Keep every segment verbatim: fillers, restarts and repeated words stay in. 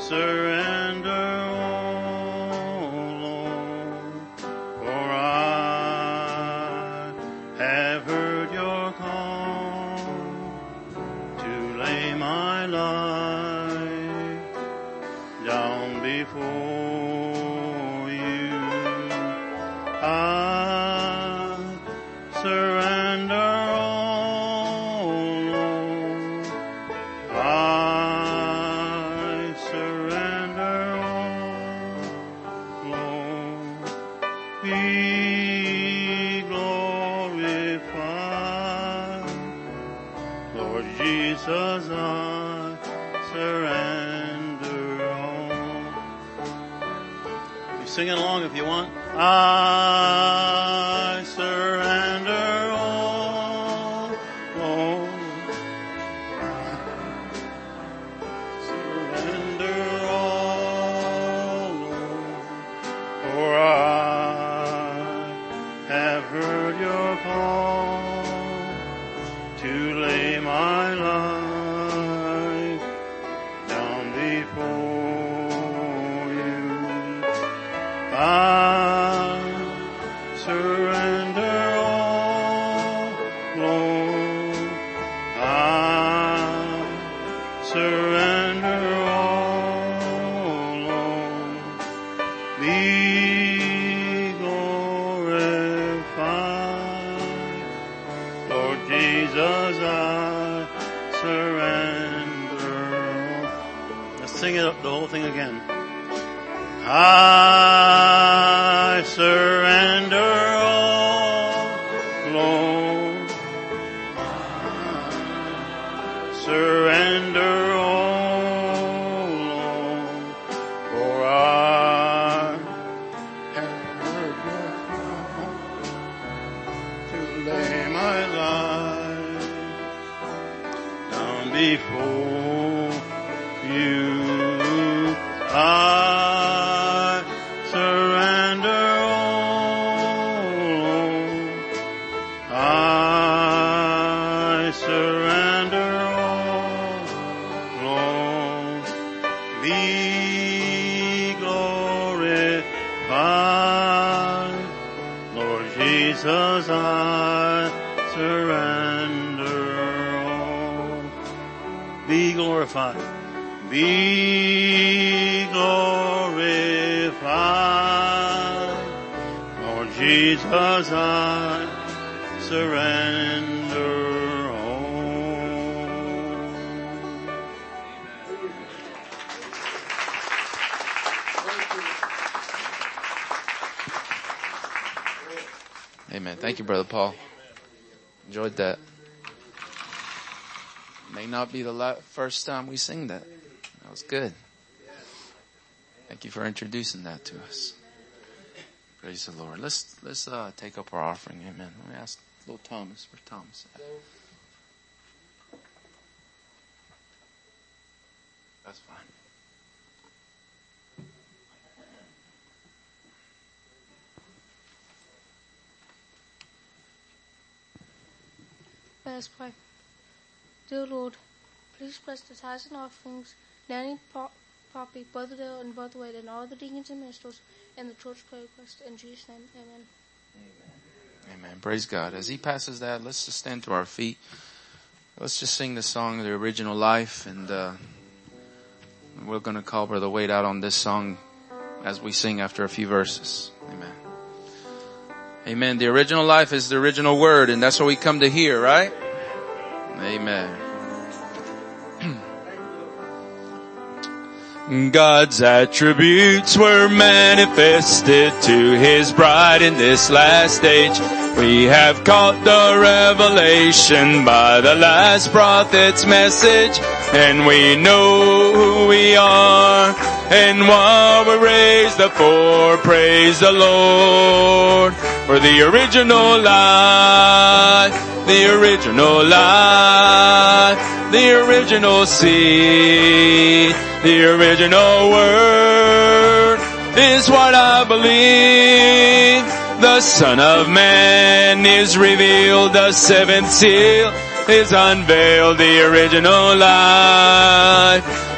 surrender, oh Lord, for I have heard your call to lay my life down before you. I surrender, oh Lord, I surrender, oh Lord, be glorified, Lord Jesus, I surrender all. You sing it along if you want. I surrender all, Lord. Surrender all, Lord. For I have heard your call to lay my life down before you. I surrender all, Lord. I surrender all, Lord. Be glorified, Lord Jesus, I surrender all. Let's sing it up, the whole thing again. I surrender all, Lord. I surrender all, Lord. For I have heard your call to lay my life down before you. I surrender all, Lord. I surrender all, Lord. Be glorified, Lord Jesus, I surrender all. Be glorified. Be glorified, Lord Jesus, I surrender all. Amen. Thank you, Brother Paul. Enjoyed that. May not be the la- first time we sing that. That was good. Thank you for introducing that to us. Praise the Lord. Let's let's uh, take up our offering. Amen. Let me ask little Thomas. Where's Thomas at? That's fine. Let us pray. Dear Lord, please bless the tithes and offerings, Nanny, Poppy, Brother Dale, and Brother Wade, and all the deacons and ministers, and the church prayer request. In Jesus' name, amen. Amen. Amen. Praise God. As he passes that, let's just stand to our feet. Let's just sing the song, The Original Life, and uh, we're going to call Brother Wade out on this song as we sing after a few verses. Amen. Amen. The original life is the original word, and that's what we come to hear, right? Amen. God's attributes were manifested to His bride in this last age. We have caught the revelation by the last prophet's message, and we know who we are and what we're raised up for. Praise the Lord for the original life, the original life, the original seed, the original word is what I believe. The Son of Man is revealed, the seventh seal is unveiled, the original life,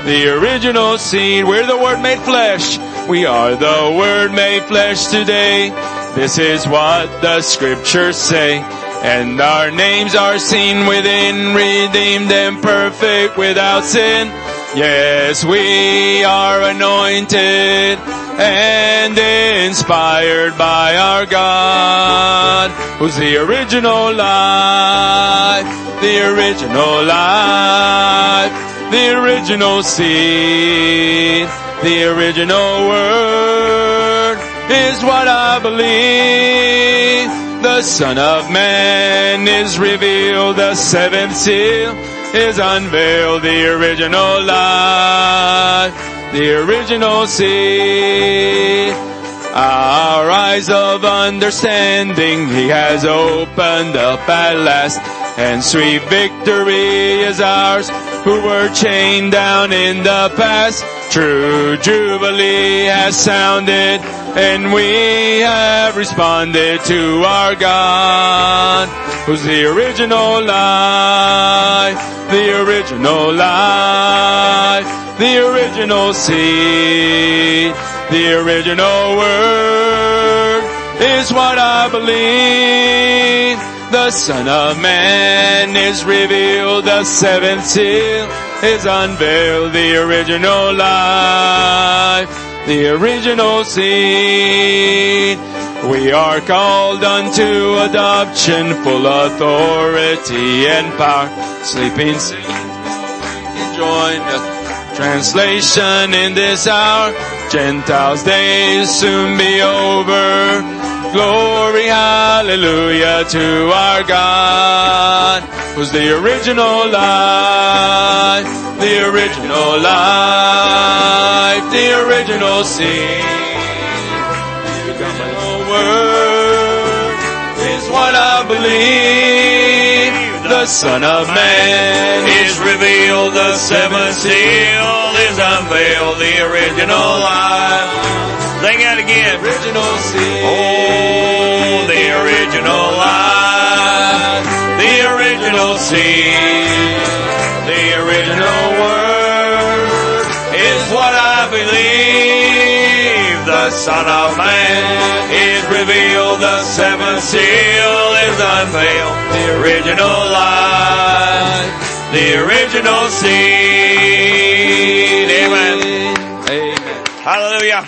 the original seed. We're the Word made flesh. We are the Word made flesh today. This is what the Scriptures say. And our names are seen within, redeemed and perfect without sin. Yes, we are anointed and inspired by our God, who's the original life, the original life, the original seed, the original word is what I believe. The Son of Man is revealed, the seventh seal is unveiled, the original life, the original seed. Our eyes of understanding He has opened up at last, and sweet victory is ours who were chained down in the past. True jubilee has sounded, and we have responded to our God, who's the original life, the original life, the original seed, the original word is what I believe. The Son of Man is revealed, the seventh seal is unveiled, the original life, the original seed. We are called unto adoption, full authority and power. Sleeping saints join the translation in this hour. Gentiles' days soon be over. Glory, hallelujah to our God, who's the original life, the original life, the original seed. The original word is what I believe. The Son of Man is revealed, the seventh seal is unveiled, the original life. Sing that again. Original seed. Oh, the original life, the original seed, the original word is what I believe. The Son of Man is revealed, the seventh seal is unveiled, the original life, the original seed. Amen. Amen. Hallelujah.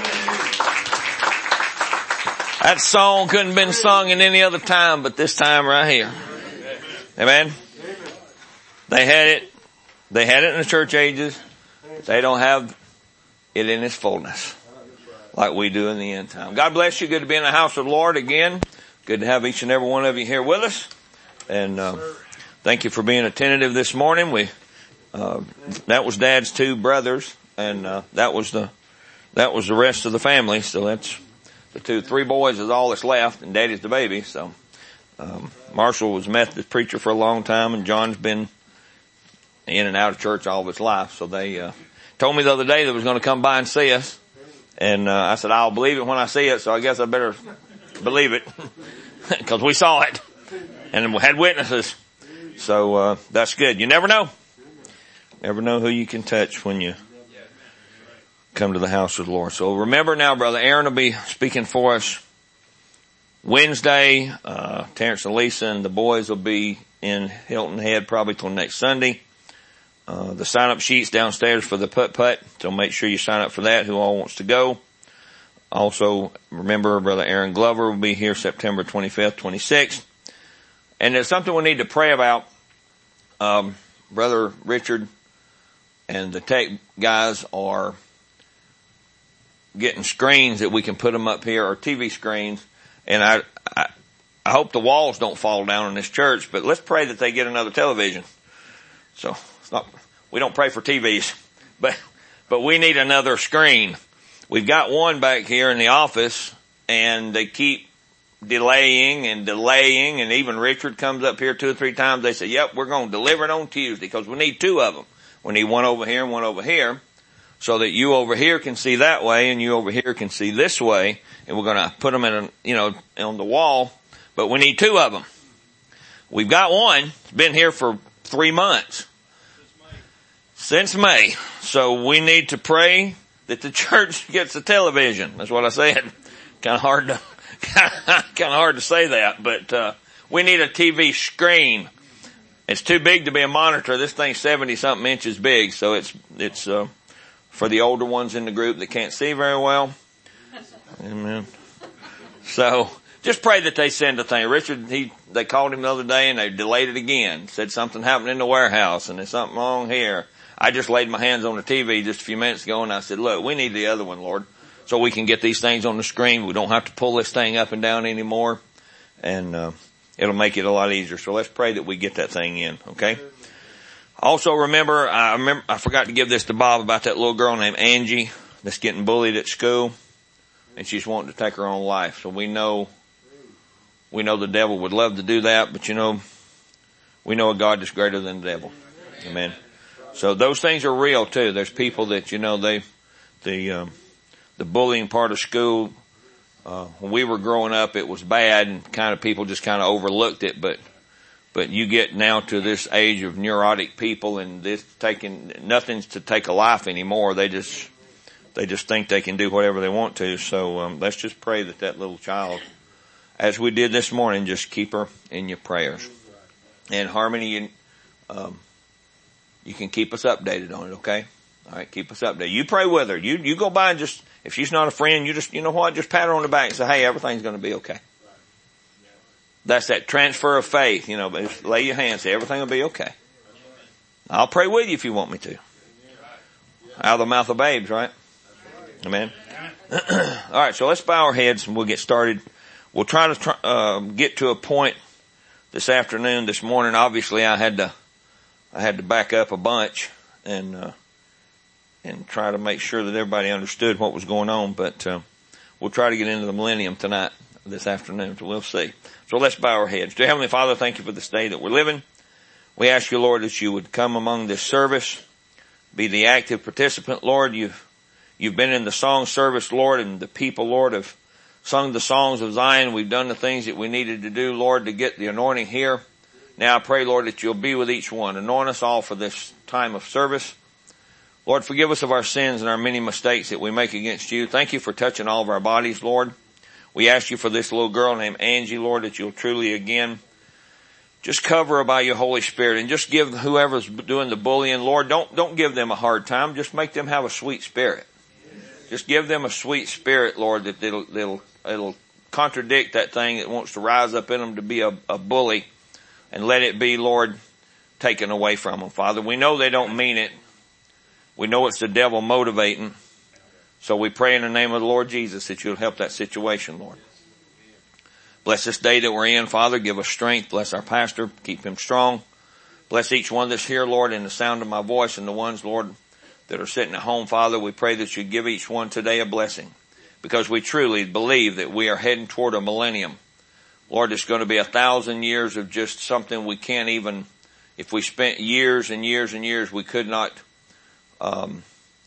That song couldn't have been sung in any other time but this time right here. Amen. They had it. They had it in the church ages. They don't have it in its fullness like we do in the end time. God bless you. Good to be in the house of the Lord again. Good to have each and every one of you here with us. And uh, thank you for being attentive this morning. We uh, that was Dad's two brothers, and uh, that was the that was the rest of the family. So that's the two, three boys is all that's left, and Daddy's the baby. So, um, Marshall was a Methodist preacher for a long time, and John's been in and out of church all of his life. So they, uh, told me the other day they was going to come by and see us. And, uh, I said, I'll believe it when I see it. So I guess I better believe it because we saw it and we had witnesses. So, uh, that's good. You never know. Never know who you can touch when you come to the house of the Lord. So remember now, Brother Aaron will be speaking for us Wednesday. Uh, Terrence and Lisa and the boys will be in Hilton Head probably till next Sunday. Uh, the sign up sheets downstairs for the putt-putt. So make sure you sign up for that, who all wants to go. Also, remember Brother Aaron Glover will be here September twenty-fifth, twenty-sixth. And there's something we need to pray about. Um, Brother Richard and the tech guys are getting screens that we can put them up here, or T V screens. And I, I, I hope the walls don't fall down in this church, but let's pray that they get another television. So it's not, we don't pray for T Vs, but, but we need another screen. We've got one back here in the office, and they keep delaying and delaying, and even Richard comes up here two or three times. They say, yep, we're going to deliver it on Tuesday because we need two of them. We need one over here and one over here, so that you over here can see that way and you over here can see this way. And we're going to put them in, a, you know, on the wall, but we need two of them. We've got one. It's been here for three months. Since May. So we need to pray that the church gets a television. That's what I said. Kind of hard to, kind of hard to say that, but, uh, we need a T V screen. It's too big to be a monitor. This thing's seventy something inches big, so it's, it's, uh, for the older ones in the group that can't see very well. Amen. So, just pray that they send a thing. Richard, he, they called him the other day and they delayed it again. Said something happened in the warehouse and there's something wrong here. I just laid my hands on the T V just a few minutes ago and I said, look, we need the other one, Lord, so we can get these things on the screen. We don't have to pull this thing up and down anymore. And, uh, it'll make it a lot easier. So let's pray that we get that thing in, okay? Also remember, I remember, I forgot to give this to Bob about that little girl named Angie that's getting bullied at school. And she's wanting to take her own life. So we know, we know the devil would love to do that, but you know, we know a God that's greater than the devil. Amen. So those things are real too. There's people that, you know, they, the, um, the bullying part of school, uh, when we were growing up, it was bad and kind of people just kind of overlooked it, but, but you get now to this age of neurotic people and this taking, nothing's to take a life anymore. They just, they just think they can do whatever they want to. So, um, let's just pray that that little child, as we did this morning, just keep her in your prayers. And Harmony, you, um, you can keep us updated on it, okay? All right, keep us updated. You pray with her. You you go by and just, if she's not a friend, you just, you know what, just pat her on the back and say, hey, everything's going to be okay. That's that transfer of faith, you know, but just lay your hands, say everything will be okay. I'll pray with you if you want me to. Out of the mouth of babes, right? Amen. All right, so let's bow our heads and we'll get started. We'll try to try, uh, get to a point this afternoon, this morning. Obviously, I had to, I had to back up a bunch and, uh, and try to make sure that everybody understood what was going on. But, uh, we'll try to get into the millennium tonight, this afternoon. So we'll see. So let's bow our heads. Dear Heavenly Father, thank you for this day that we're living. We ask you, Lord, that you would come among this service, be the active participant, Lord. You've, you've been in the song service, Lord, and the people, Lord, have sung the songs of Zion. We've done the things that we needed to do, Lord, to get the anointing here. Now I pray, Lord, that you'll be with each one. Anoint us all for this time of service. Lord, forgive us of our sins and our many mistakes that we make against you. Thank you for touching all of our bodies, Lord. We ask you for this little girl named Angie, Lord, that you'll truly again just cover her by your Holy Spirit and just give whoever's doing the bullying, Lord, don't, don't give them a hard time. Just make them have a sweet spirit. Just give them a sweet spirit, Lord, that it'll, it'll, it'll contradict that thing that wants to rise up in them to be a, a bully, and let it be, Lord, taken away from them. Father, we know they don't mean it. We know it's the devil motivating. So we pray in the name of the Lord Jesus that you'll help that situation, Lord. Bless this day that we're in, Father. Give us strength. Bless our pastor. Keep him strong. Bless each one that's here, Lord, in the sound of my voice, and the ones, Lord, that are sitting at home, Father. We pray that you give each one today a blessing, because we truly believe that we are heading toward a millennium. Lord, it's going to be a thousand years of just something we can't even, if we spent years and years and years, we could not um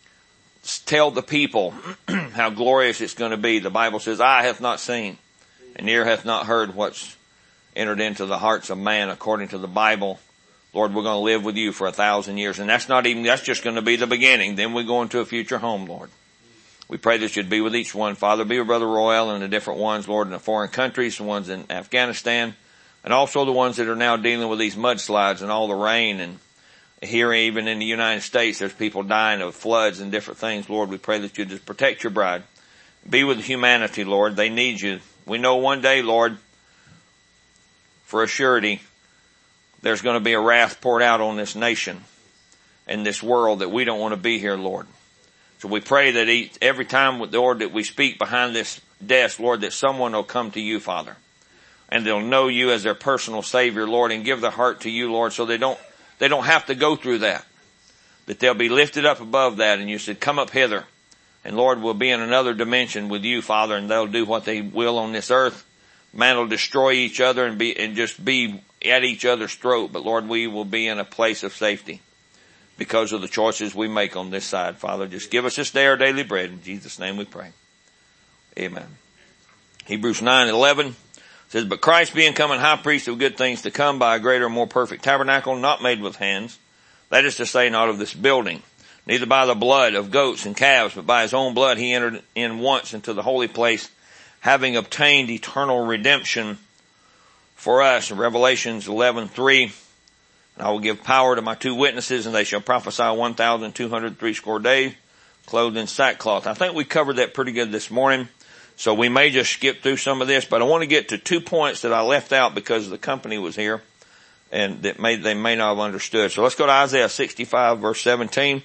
tell the people how glorious it's going to be. The Bible says, eye hath not seen, and ear hath not heard what's entered into the hearts of man according to the Bible. Lord, we're going to live with you for a thousand years. And that's not even, that's just going to be the beginning. Then we go into a future home, Lord. We pray that you'd be with each one. Father, be with Brother Royal and the different ones, Lord, in the foreign countries, the ones in Afghanistan, and also the ones that are now dealing with these mudslides and all the rain. And here, even in the United States, there's people dying of floods and different things. Lord, we pray that you just protect your bride. Be with humanity, Lord. They need you. We know one day, Lord, for a surety, there's going to be a wrath poured out on this nation and this world that we don't want to be here, Lord. So we pray that each, every time, Lord, that we speak behind this desk, Lord, that someone will come to you, Father, and they'll know you as their personal Savior, Lord, and give their heart to you, Lord, so they don't, they don't have to go through that, that they'll be lifted up above that. And you said, come up hither. And Lord, we'll be in another dimension with you, Father, and they'll do what they will on this earth. Man will destroy each other and be, and just be at each other's throat. But Lord, we will be in a place of safety because of the choices we make on this side. Father, just give us this day our daily bread. In Jesus' name we pray. Amen. Hebrews nine eleven says, but Christ being come an high priest of good things to come by a greater and more perfect tabernacle, not made with hands, That is to say, not of this building. Neither by the blood of goats and calves, but by his own blood he entered in once into the holy place, having obtained eternal redemption for us. In Revelations eleven three, and I will give power to my two witnesses, and they shall prophesy one thousand two hundred three score days, clothed in sackcloth. I think we covered that pretty good this morning, so we may just skip through some of this, but I want to get to two points that I left out because the company was here, and that may, they may not have understood. So let's go to Isaiah sixty-five verse seventeen.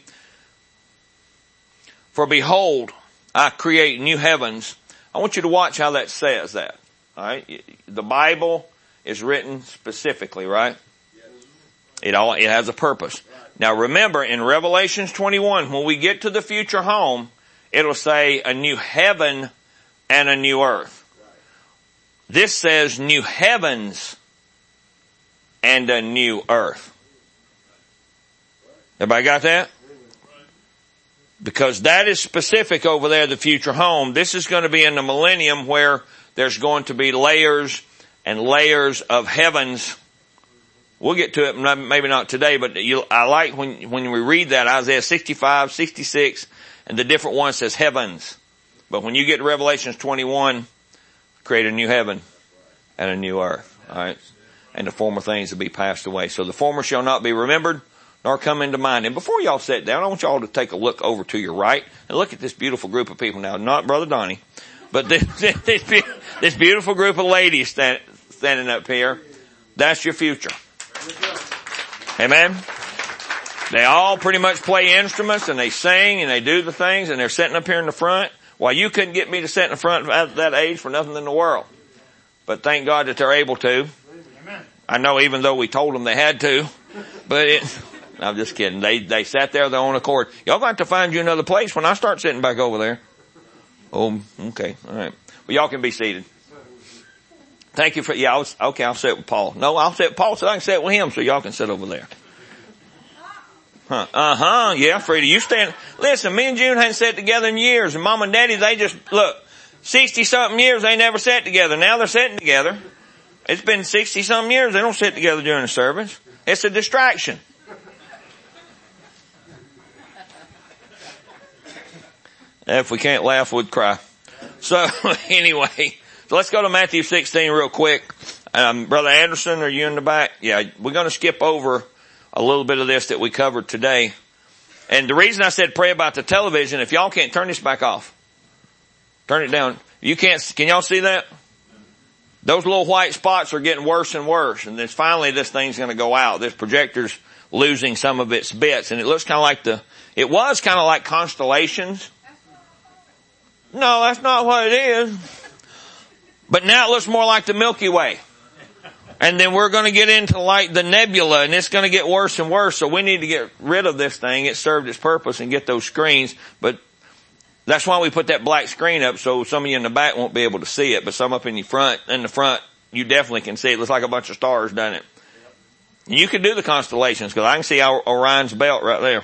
For behold, I create new heavens. I want you to watch how that says that. All right. The Bible is written specifically, right? It all, it has a purpose. Now remember, in Revelations twenty-one, when we get to the future home, it'll say a new heaven and a new earth. This says new heavens and a new earth. Everybody got that? Because that is specific over there, the future home. This is going to be in the millennium where there's going to be layers and layers of heavens. We'll get to it, maybe not today, but you, I like when, when we read that, Isaiah sixty-five, sixty-six, and the different one says heavens. But when you get to Revelations twenty-one, create a new heaven and a new earth. Alright? And the former things will be passed away. So the former shall not be remembered, nor come into mind. And before y'all sit down, I want y'all to take a look over to your right and look at this beautiful group of people now. Not Brother Donnie, but this, this, this beautiful group of ladies stand, standing up here. That's your future. Amen. They all pretty much play instruments and they sing and they do the things and they're sitting up here in the front. Well, you couldn't get me to sit in the front at that age for nothing in the world. But thank God that they're able to. I know even though we told them they had to, but it, I'm just kidding. They, they sat there of their own accord. Y'all got to find you another place when I start sitting back over there. Oh, okay. All right. Well, y'all can be seated. Thank you for, yeah, I was, okay, I'll sit with Paul. No, I'll sit with Paul so I can sit with him so y'all can sit over there. Huh. Uh-huh. Yeah, Frida, you stand, listen, me and June hadn't sat together in years, and Mom and Daddy, they just, look, sixty something years they never sat together. Now they're sitting together. It's been sixty something years they don't sit together during the service. It's a distraction. If we can't laugh, we'd cry. So, anyway, so let's go to Matthew sixteen real quick. Um, Brother Anderson, are you in the back? Yeah, we're going to skip over a little bit of this that we covered today. And the reason I said pray about the television, if y'all can't turn this back off, turn it down. You can't, can y'all see that? Those little white spots are getting worse and worse. And then finally this thing's going to go out. This projector's losing some of its bits. And it looks kind of like the, it was kind of like constellations. No, that's not what it is. But now it looks more like the Milky Way. And then we're going to get into like the nebula, and it's going to get worse and worse. So we need to get rid of this thing. It served its purpose and get those screens. But that's why we put that black screen up, so some of you in the back won't be able to see it. But some up in the front, in the front, you definitely can see it. It looks like a bunch of stars, doesn't it? And you can do the constellations because I can see Orion's belt right there.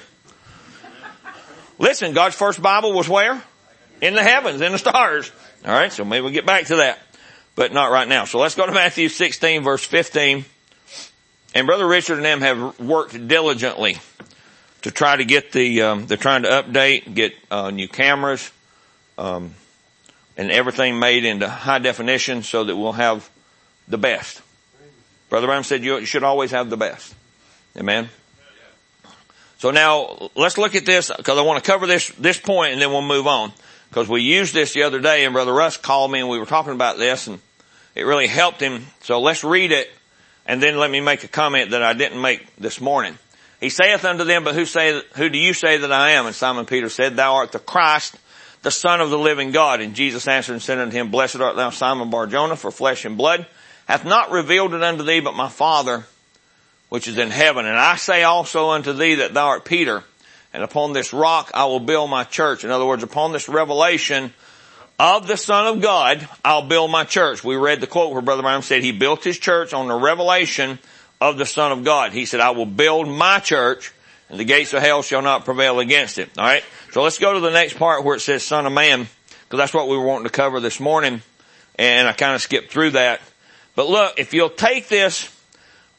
Listen, God's first Bible was where? In the heavens, in the stars. All right, so maybe we'll get back to that. But not right now. So let's go to Matthew sixteen verse fifteen. And Brother Richard and them have worked diligently to try to get the, um, they're trying to update, get, uh, new cameras, um, and everything made into high definition so that we'll have the best. Brother Brown said you should always have the best. Amen. So now let's look at this because I want to cover this, this point and then we'll move on. Because we used this the other day and Brother Russ called me and we were talking about this and it really helped him. So let's read it and then let me make a comment that I didn't make this morning. He saith unto them, but who say, who do you say that I am? And Simon Peter said, thou art the Christ, the Son of the living God. And Jesus answered and said unto him, blessed art thou, Simon Bar-Jonah, for flesh and blood hath not revealed it unto thee, but my Father which is in heaven. And I say also unto thee that thou art Peter, and upon this rock I will build my church. In other words, upon this revelation of the Son of God, I'll build my church. We read the quote where Brother Branham said he built his church on the revelation of the Son of God. He said, I will build my church, and the gates of hell shall not prevail against it. All right? So let's go to the next part where it says Son of Man, because that's what we were wanting to cover this morning, and I kind of skipped through that. But look, if you'll take this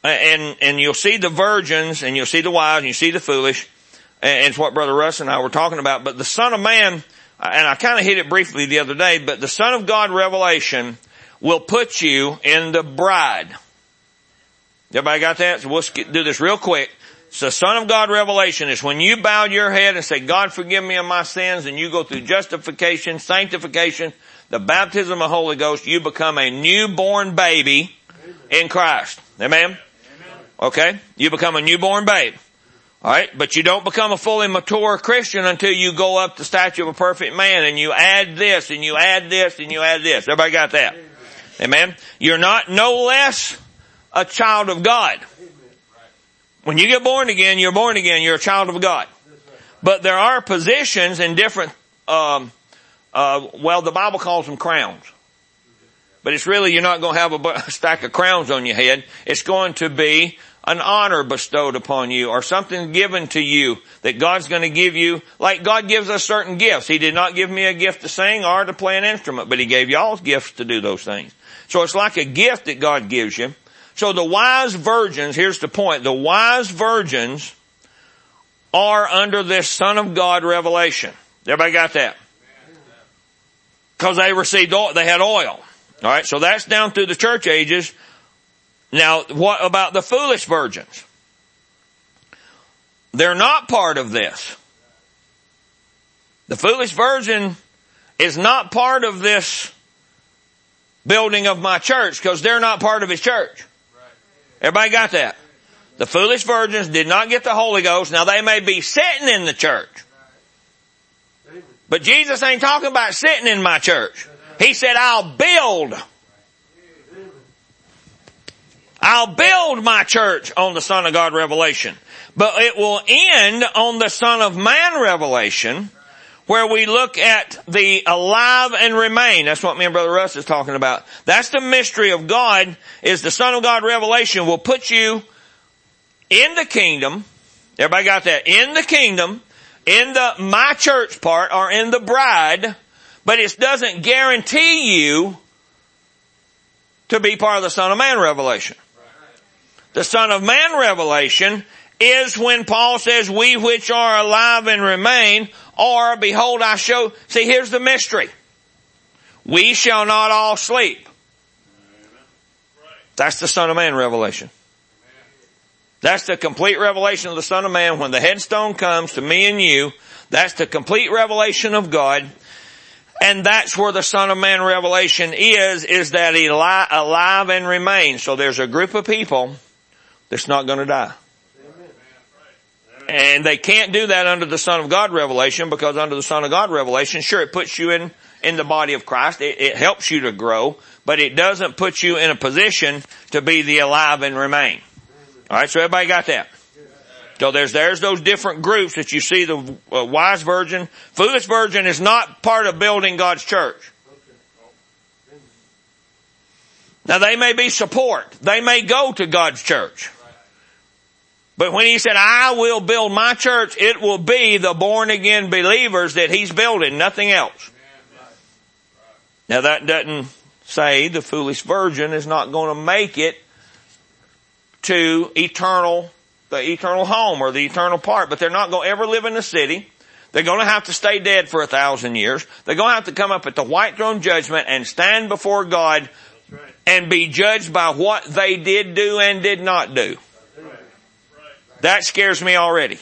and, and you'll see the virgins, and you'll see the wise, and you see the foolish, and it's what Brother Russ and I were talking about. But the Son of Man, and I kind of hit it briefly the other day, but the Son of God revelation will put you in the bride. Everybody got that? So we'll do this real quick. So Son of God revelation is when you bow your head and say, God, forgive me of my sins, and you go through justification, sanctification, the baptism of the Holy Ghost, you become a newborn baby in Christ. Amen? Amen? Okay? You become a newborn babe. Alright? But you don't become a fully mature Christian until you go up the stature of a perfect man, and you add this, and you add this, and you add this. Everybody got that? Amen? You're not no less a child of God. When you get born again, you're born again. You're a child of God. But there are positions in different, um, uh, well, the Bible calls them crowns. But it's really, you're not going to have a stack of crowns on your head. It's going to be an honor bestowed upon you, or something given to you that God's going to give you. Like God gives us certain gifts. He did not give me a gift to sing or to play an instrument, but He gave y'all gifts to do those things. So it's like a gift that God gives you. So the wise virgins, here's the point, the wise virgins are under this Son of God revelation. Everybody got that? Because they received oil, they had oil. Alright, so that's down through the church ages. Now, what about the foolish virgins? They're not part of this. The foolish virgin is not part of this building of my church because they're not part of His church. Everybody got that? The foolish virgins did not get the Holy Ghost. Now they may be sitting in the church. But Jesus ain't talking about sitting in my church. He said, I'll build. I'll build my church on the Son of God revelation. But it will end on the Son of Man revelation, where we look at the alive and remain. That's what me and Brother Russ is talking about. That's the mystery of God, is the Son of God revelation will put you in the kingdom. Everybody got that? In the kingdom, in the my church part, or in the bride, but it doesn't guarantee you to be part of the Son of Man revelation. The Son of Man revelation is when Paul says, we which are alive and remain, or behold I show, see here's the mystery. We shall not all sleep. That's the Son of Man revelation. That's the complete revelation of the Son of Man. When the headstone comes to me and you, that's the complete revelation of God. And that's where the Son of Man revelation is, is that He li- alive and remain. So there's a group of people that's not going to die. And they can't do that under the Son of God revelation, because under the Son of God revelation, sure, it puts you in, in the body of Christ. It, it helps you to grow, but it doesn't put you in a position to be the alive and remain. Alright, so everybody got that? So there's, there's those different groups that you see. The uh, wise virgin, foolish virgin is not part of building God's church. Now they may be support. They may go to God's church. But when He said, I will build my church, it will be the born again believers that He's building, nothing else. Now that doesn't say the foolish virgin is not going to make it to eternal, the eternal home or the eternal part, but they're not going to ever live in the city. They're going to have to stay dead for a thousand years. They're going to have to come up at the white throne judgment and stand before God and be judged by what they did do and did not do. That scares me already.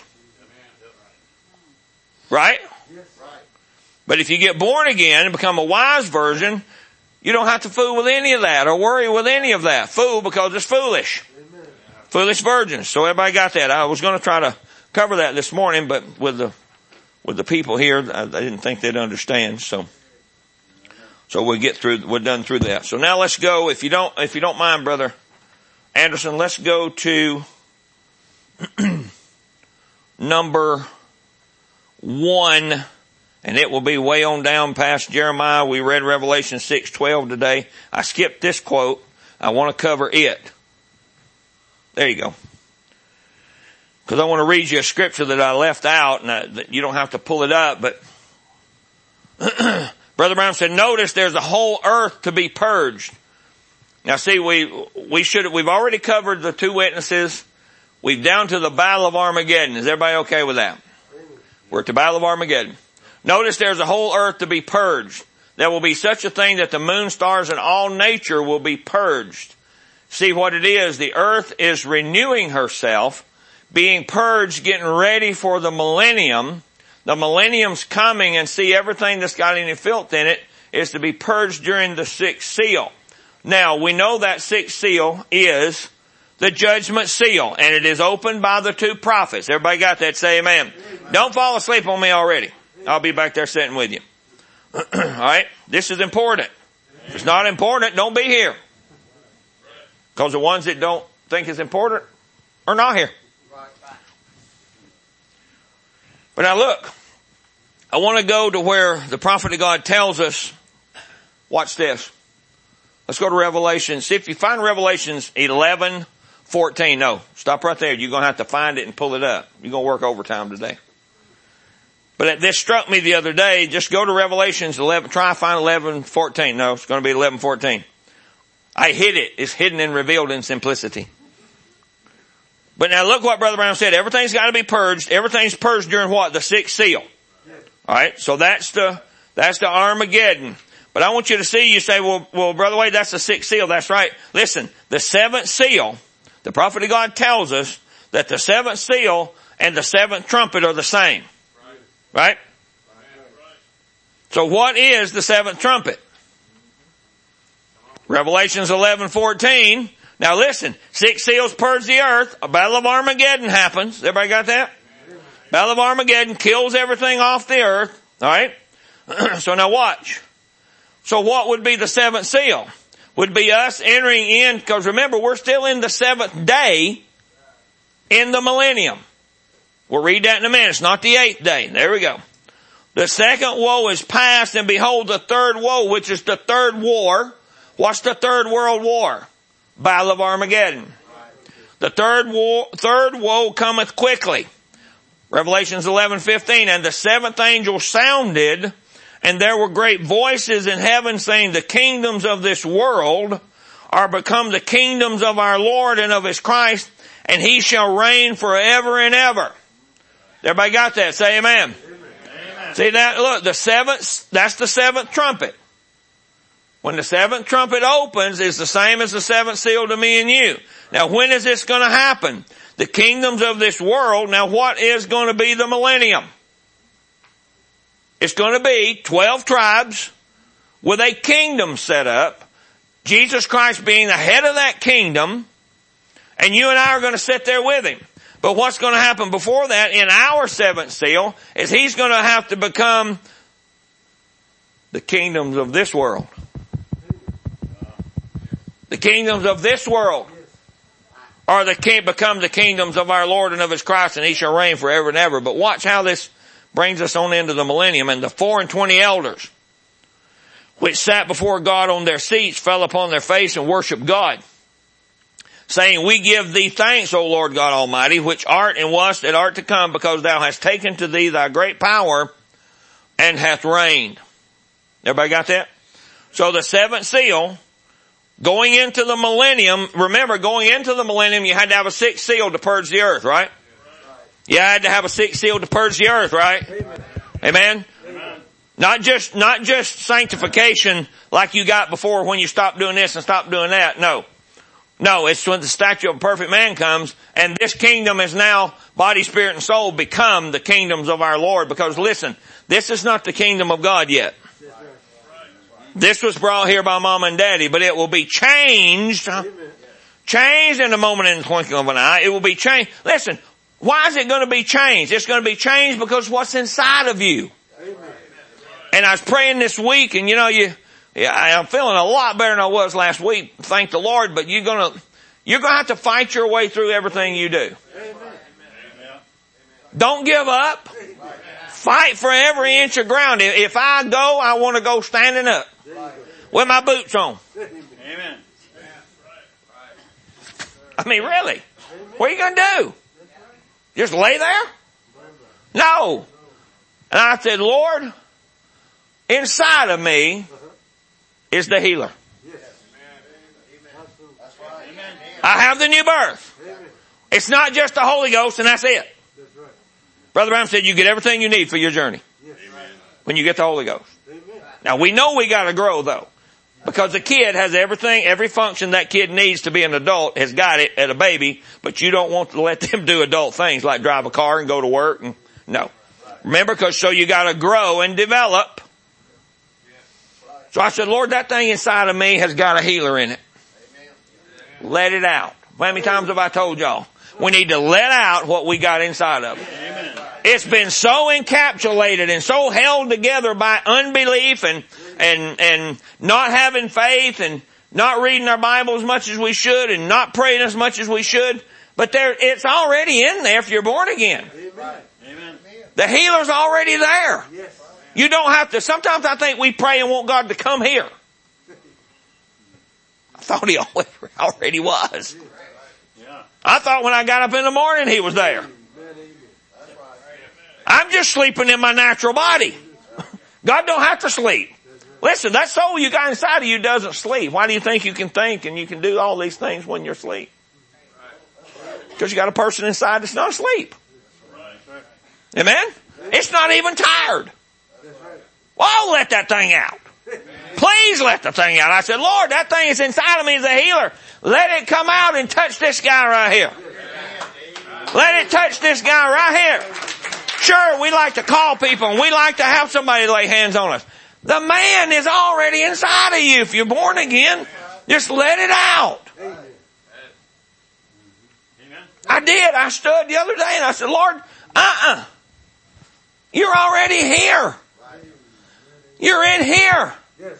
Right? But if you get born again and become a wise virgin, you don't have to fool with any of that or worry with any of that. Fool because it's foolish. Amen. Foolish virgins. So everybody got that. I was going to try to cover that this morning, but with the with the people here, I, I didn't think they'd understand. So so we'll get through. We're done through that. So now let's go. If you don't, if you don't mind, Brother Anderson, let's go to number one. And it will be way on down past Jeremiah. We read Revelation six twelve today. I skipped this quote. I want to cover it. There you go. Because I want to read you a scripture that I left out, and I, that you don't have to pull it up. But Brother Brown said, notice there's a whole earth to be purged. Now see, we, we should, we've already covered the two witnesses. We've down to the Battle of Armageddon. Is everybody okay with that? We're at the Battle of Armageddon. Notice there's a whole earth to be purged. There will be such a thing that the moon, stars, and all nature will be purged. See what it is. The earth is renewing herself, being purged, getting ready for the millennium. The millennium's coming, and see, everything that's got any filth in it is to be purged during the sixth seal. Now, we know that sixth seal is the judgment seal, and it is opened by the two prophets. Everybody got that? Say amen. Amen. Don't fall asleep on me already. I'll be back there sitting with you. Alright? This is important. If it's not important, don't be here. Because the ones that don't think it's important are not here. But now look, I want to go to where the prophet of God tells us, watch this. Let's go to Revelation. See if you find Revelations eleven fourteen. No, stop right there. You're going to have to find it and pull it up. You're going to work overtime today. But this struck me the other day. Just go to Revelations eleven. Try to find eleven fourteen. No, it's going to be eleven fourteen. I hid it. It's hidden and revealed in simplicity. But now look what Brother Brown said. Everything's got to be purged. Everything's purged during what? The sixth seal. All right. So that's the that's the Armageddon. But I want you to see. You say, well, well, Brother Wade, that's the sixth seal. That's right. Listen, the seventh seal. The prophet of God tells us that the seventh seal and the seventh trumpet are the same. Right? So what is the seventh trumpet? Revelations eleven fourteen. Now listen, six seals purge the earth. A battle of Armageddon happens. Everybody got that? Battle of Armageddon kills everything off the earth. Alright? So now watch. So what would be the seventh seal? Would be us entering in, because remember, we're still in the seventh day in the millennium. We'll read that in a minute. It's not the eighth day. There we go. The second woe is past, and behold the third woe, which is the third war. What's the third world war? Battle of Armageddon. The third war, third woe cometh quickly. Revelations eleven fifteen. And the seventh angel sounded, and there were great voices in heaven saying, the kingdoms of this world are become the kingdoms of our Lord and of his Christ, and he shall reign forever and ever. Everybody got that? Say amen. Amen. See that? Look, the seventh, that's the seventh trumpet. When the seventh trumpet opens, it's the same as the seventh seal to me and you. Now when is this going to happen? The kingdoms of this world. Now what is going to be the millennium? It's going to be twelve tribes with a kingdom set up. Jesus Christ being the head of that kingdom. And you and I are going to sit there with him. But what's going to happen before that in our seventh seal is he's going to have to become the kingdoms of this world. The kingdoms of this world are the king, become the kingdoms of our Lord and of his Christ, and he shall reign forever and ever. But watch how this brings us on into the millennium. And the four and twenty elders, which sat before God on their seats, fell upon their face and worshiped God, saying, we give thee thanks, O Lord God Almighty, which art and wast and art to come, because thou hast taken to thee thy great power and hath reigned. Everybody got that? So the seventh seal, going into the millennium, remember, going into the millennium, you had to have a sixth seal to purge the earth, right? You had to have a sixth seal to purge the earth, right? Amen. Amen? Amen. Not just, not just sanctification like you got before when you stopped doing this and stopped doing that. No. No, it's when the statue of a perfect man comes, and this kingdom is now, body, spirit, and soul, become the kingdoms of our Lord. Because listen, this is not the kingdom of God yet. This was brought here by Mama and Daddy, but it will be changed. Changed in a moment, in the twinkling of an eye. It will be changed. Listen, why is it going to be changed? It's going to be changed because what's inside of you. And I was praying this week, and you know, you, yeah, I'm feeling a lot better than I was last week. Thank the Lord. But you're gonna, you're gonna have to fight your way through everything you do. Amen. Don't give up. Fight for every inch of ground. If I go, I want to go standing up with my boots on. Amen. I mean, really? What are you gonna do? Just lay there? No. And I said, Lord, inside of me is the healer. I have the new birth. It's not just the Holy Ghost and that's it. Brother Brown said you get everything you need for your journey when you get the Holy Ghost. Now we know we got to grow though, because the kid has everything, every function that kid needs to be an adult has got it at a baby, but you don't want to let them do adult things like drive a car and go to work. And no. Remember, because so you got to grow and develop. So I said, Lord, that thing inside of me has got a healer in it. Let it out. How many times have I told y'all? We need to let out what we got inside of it. It's been so encapsulated and so held together by unbelief and, and, and not having faith and not reading our Bible as much as we should and not praying as much as we should. But there, it's already in there if you're born again. Amen. The healer's already there. You don't have to. Sometimes I think we pray and want God to come here. I thought he already was. I thought when I got up in the morning he was there. I'm just sleeping in my natural body. God don't have to sleep. Listen, that soul you got inside of you doesn't sleep. Why do you think you can think and you can do all these things when you're asleep? Because you got a person inside that's not asleep. Amen? It's not even tired. Well, let that thing out. Please let the thing out. I said, Lord, that thing is inside of me as a healer. Let it come out and touch this guy right here. Let it touch this guy right here. Sure, we like to call people and we like to have somebody lay hands on us. The man is already inside of you. If you're born again, just let it out. I did. I stood the other day and I said, Lord, uh-uh. You're already here. You're in here.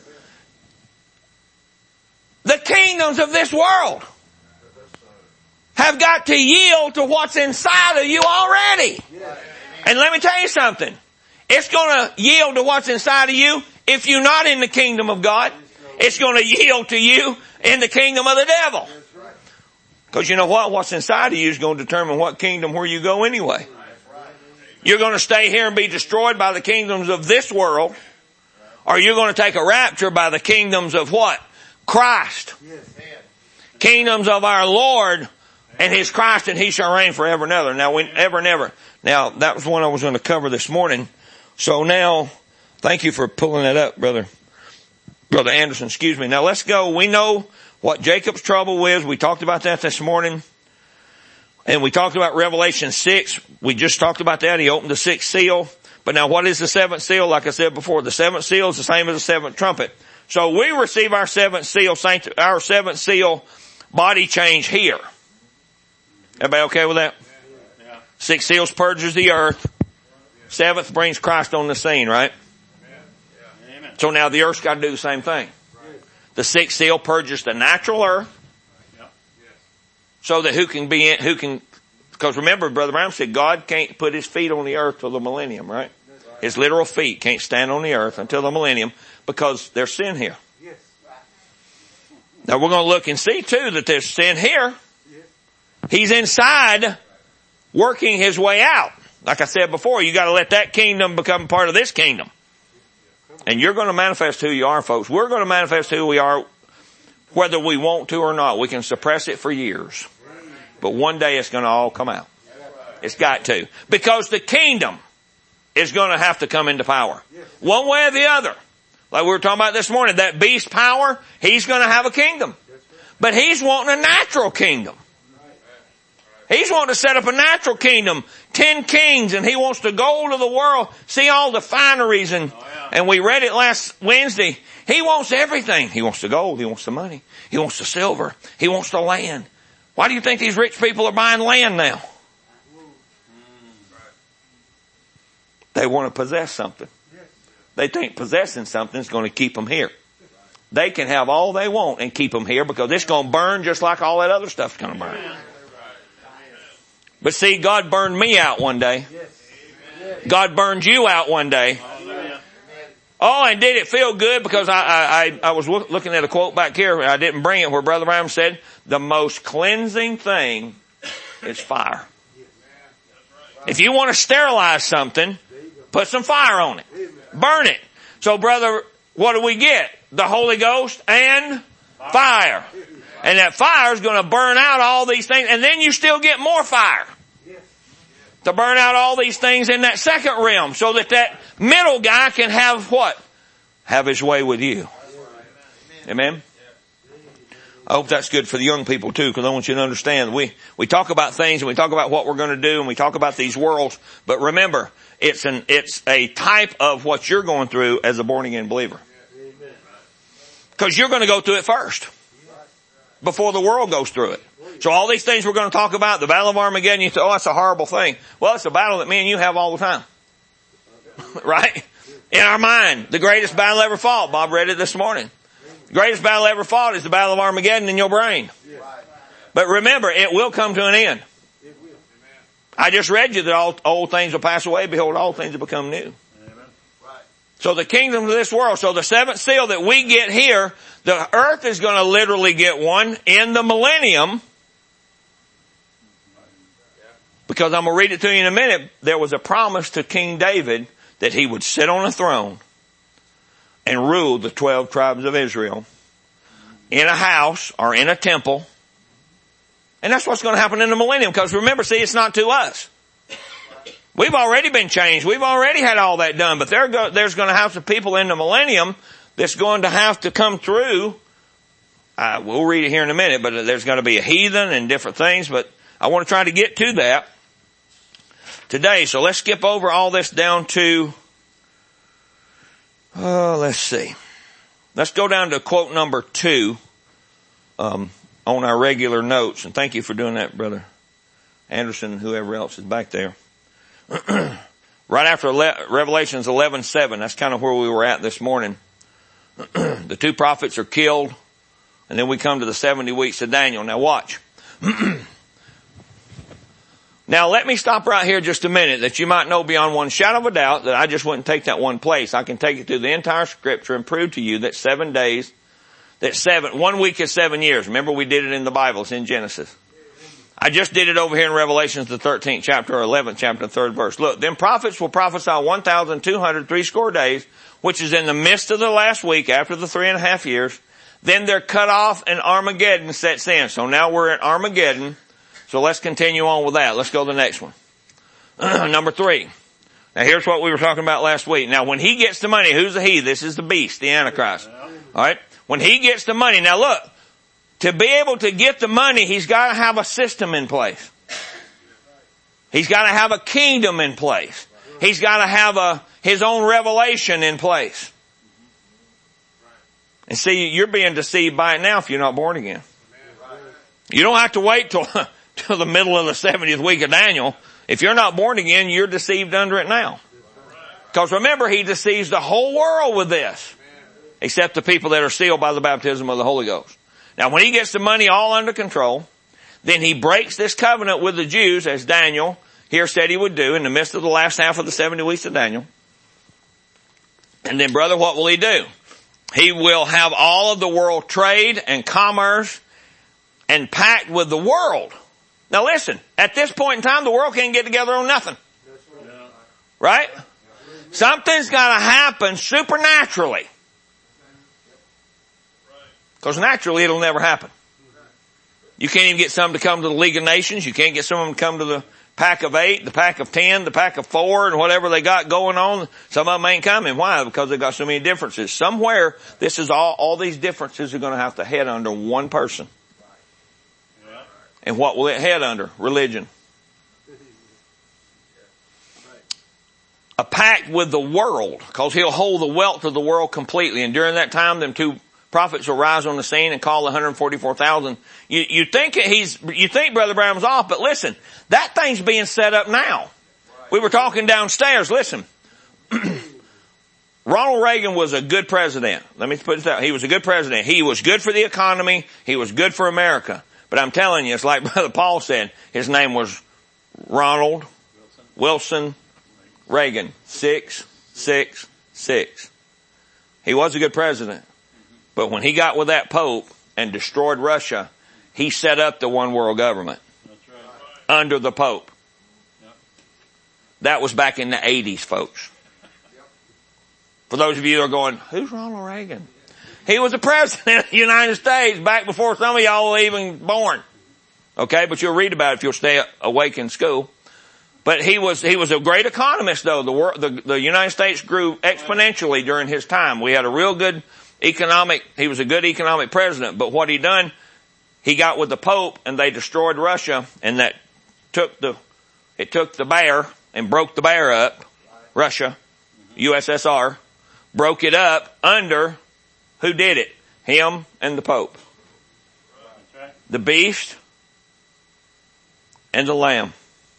The kingdoms of this world have got to yield to what's inside of you already. And let me tell you something. It's going to yield to what's inside of you if you're not in the kingdom of God. It's going to yield to you in the kingdom of the devil. Because you know what? What's inside of you is going to determine what kingdom where you go anyway. You're going to stay here and be destroyed by the kingdoms of this world. Or you're going to take a rapture by the kingdoms of what? Christ. Kingdoms of our Lord and His Christ, and He shall reign forever and ever. Now, ever and ever. Now, that was one I was going to cover this morning. So now, thank you for pulling that up, brother. Brother Anderson, excuse me. Now let's go. We know what Jacob's trouble was. We talked about that this morning. And we talked about Revelation six. We just talked about that. He opened the sixth seal. But now what is the seventh seal? Like I said before, the seventh seal is the same as the seventh trumpet. So we receive our seventh seal, our seventh seal body change here. Everybody okay with that? Yeah. Six seals purges the earth. Seventh brings Christ on the scene, right? Amen. So now the earth's got to do the same thing. The sixth seal purges the natural earth. So that who can be in, who can, because remember, Brother Brown said God can't put His feet on the earth till the millennium, right? His literal feet can't stand on the earth until the millennium because there's sin here. Now we're going to look and see too that there's sin here. He's inside working His way out. Like I said before, you got to let that kingdom become part of this kingdom. And you're going to manifest who you are, folks. We're going to manifest who we are whether we want to or not. We can suppress it for years. But one day it's going to all come out. It's got to. Because the kingdom is going to have to come into power. One way or the other. Like we were talking about this morning, that beast power, he's going to have a kingdom. But he's wanting a natural kingdom. He's wanting to set up a natural kingdom. Ten kings, and he wants to go to the world, see all the fineries, and, and we read it last Wednesday. He wants everything. He wants the gold. He wants the money. He wants the silver. He wants the land. Why do you think these rich people are buying land now? They want to possess something. They think possessing something is going to keep them here. They can have all they want and keep them here because it's going to burn just like all that other stuff's going to burn. But see, God burned me out one day. God burned you out one day. Oh, and did it feel good? Because I, I, I was looking at a quote back here. I didn't bring it where Brother Brown said, the most cleansing thing is fire. If you want to sterilize something, put some fire on it. Burn it. So brother, what do we get? The Holy Ghost and fire. And that fire is going to burn out all these things, and then you still get more fire to burn out all these things in that second realm, so that that middle guy can have what? Have his way with you. Amen? I hope that's good for the young people too, because I want you to understand, we, we talk about things and we talk about what we're going to do and we talk about these worlds, but remember, it's an, it's a type of what you're going through as a born again believer. Because you're going to go through it first, before the world goes through it. So all these things we're going to talk about, the battle of Armageddon, you say, oh, that's a horrible thing. Well, it's a battle that me and you have all the time. Right? In our mind, the greatest battle ever fought. Bob read it this morning. The greatest battle ever fought is the battle of Armageddon in your brain. But remember, it will come to an end. I just read you that all old things will pass away. Behold, all things will become new. So the kingdom of this world, so the seventh seal that we get here, the earth is going to literally get one in the millennium. Because I'm going to read it to you in a minute. There was a promise to King David that he would sit on a throne and rule the twelve tribes of Israel in a house or in a temple. And that's what's going to happen in the millennium. Because remember, see, it's not to us. We've already been changed. We've already had all that done. But there go, there's going to have some people in the millennium that's going to have to come through. Uh, we'll read it here in a minute, but there's going to be a heathen and different things. But I want to try to get to that today. So let's skip over all this down to, uh, let's see. Let's go down to quote number two, um, on our regular notes. And thank you for doing that, Brother Anderson, and whoever else is back there. Right after Revelations eleven seven, that's kind of where we were at this morning. The two prophets are killed, and then we come to the seventy weeks of Daniel. Now watch. Now let me stop right here just a minute, that you might know beyond one shadow of a doubt that I just wouldn't take that one place. I can take it through the entire scripture and prove to you that seven days, that seven, one week is seven years. Remember, we did it in the Bible. It's in Genesis. I just did it over here in Revelations, the thirteenth chapter or eleventh chapter, third verse. Look, then prophets will prophesy one thousand two hundred three score days, which is in the midst of the last week after the three and a half years. Then they're cut off and Armageddon sets in. So now we're at Armageddon. So let's continue on with that. Let's go to the next one. Number three. Now here's what we were talking about last week. Now when he gets the money, who's the he? This is the beast, the Antichrist. Alright? When he gets the money, now look, to be able to get the money, he's got to have a system in place. He's got to have a kingdom in place. He's got to have a, his own revelation in place. And see, you're being deceived by it now if you're not born again. You don't have to wait till, till the middle of the seventieth week of Daniel. If you're not born again, you're deceived under it now. Because remember, he deceives the whole world with this. Except the people that are sealed by the baptism of the Holy Ghost. Now when he gets the money all under control, then he breaks this covenant with the Jews, as Daniel here said he would do in the midst of the last half of the seventy weeks of Daniel. And then brother, what will he do? He will have all of the world trade and commerce and pact with the world. Now listen, at this point in time, the world can't get together on nothing. Right? Something's got to happen supernaturally. Because naturally it'll never happen. You can't even get some to come to the League of Nations. You can't get some of them to come to the pack of eight, the pack of ten, the pack of four, and whatever they got going on. Some of them ain't coming. Why? Because they've got so many differences. Somewhere, this is all, all these differences are going to have to head under one person. And what will it head under? Religion. A pact with the world, because he'll hold the wealth of the world completely. And during that time, them two prophets will rise on the scene and call one hundred forty-four thousand. You, you think he's, you think Brother Branham's off, but listen, that thing's being set up now. We were talking downstairs, listen. Ronald Reagan was a good president. Let me put it out. He was a good president. He was good for the economy. He was good for America. But I'm telling you, it's like Brother Paul said, his name was Ronald Wilson Reagan. Six, six, six. He was a good president. But when he got with that Pope and destroyed Russia, he set up the one world government. That's right. Under the Pope. Yep. That was back in the eighties, folks. Yep. For those of you who are going, who's Ronald Reagan? He was the president of the United States back before some of y'all were even born. Okay, but you'll read about it if you'll stay awake in school. But he was, he was a great economist though. The world, the, the United States grew exponentially during his time. We had a real good economic, he was a good economic president. But what he done, he got with the Pope and they destroyed Russia, and that took the, it took the bear and broke the bear up. Russia, U S S R, broke it up under, who did it? Him and the Pope. The beast and the lamb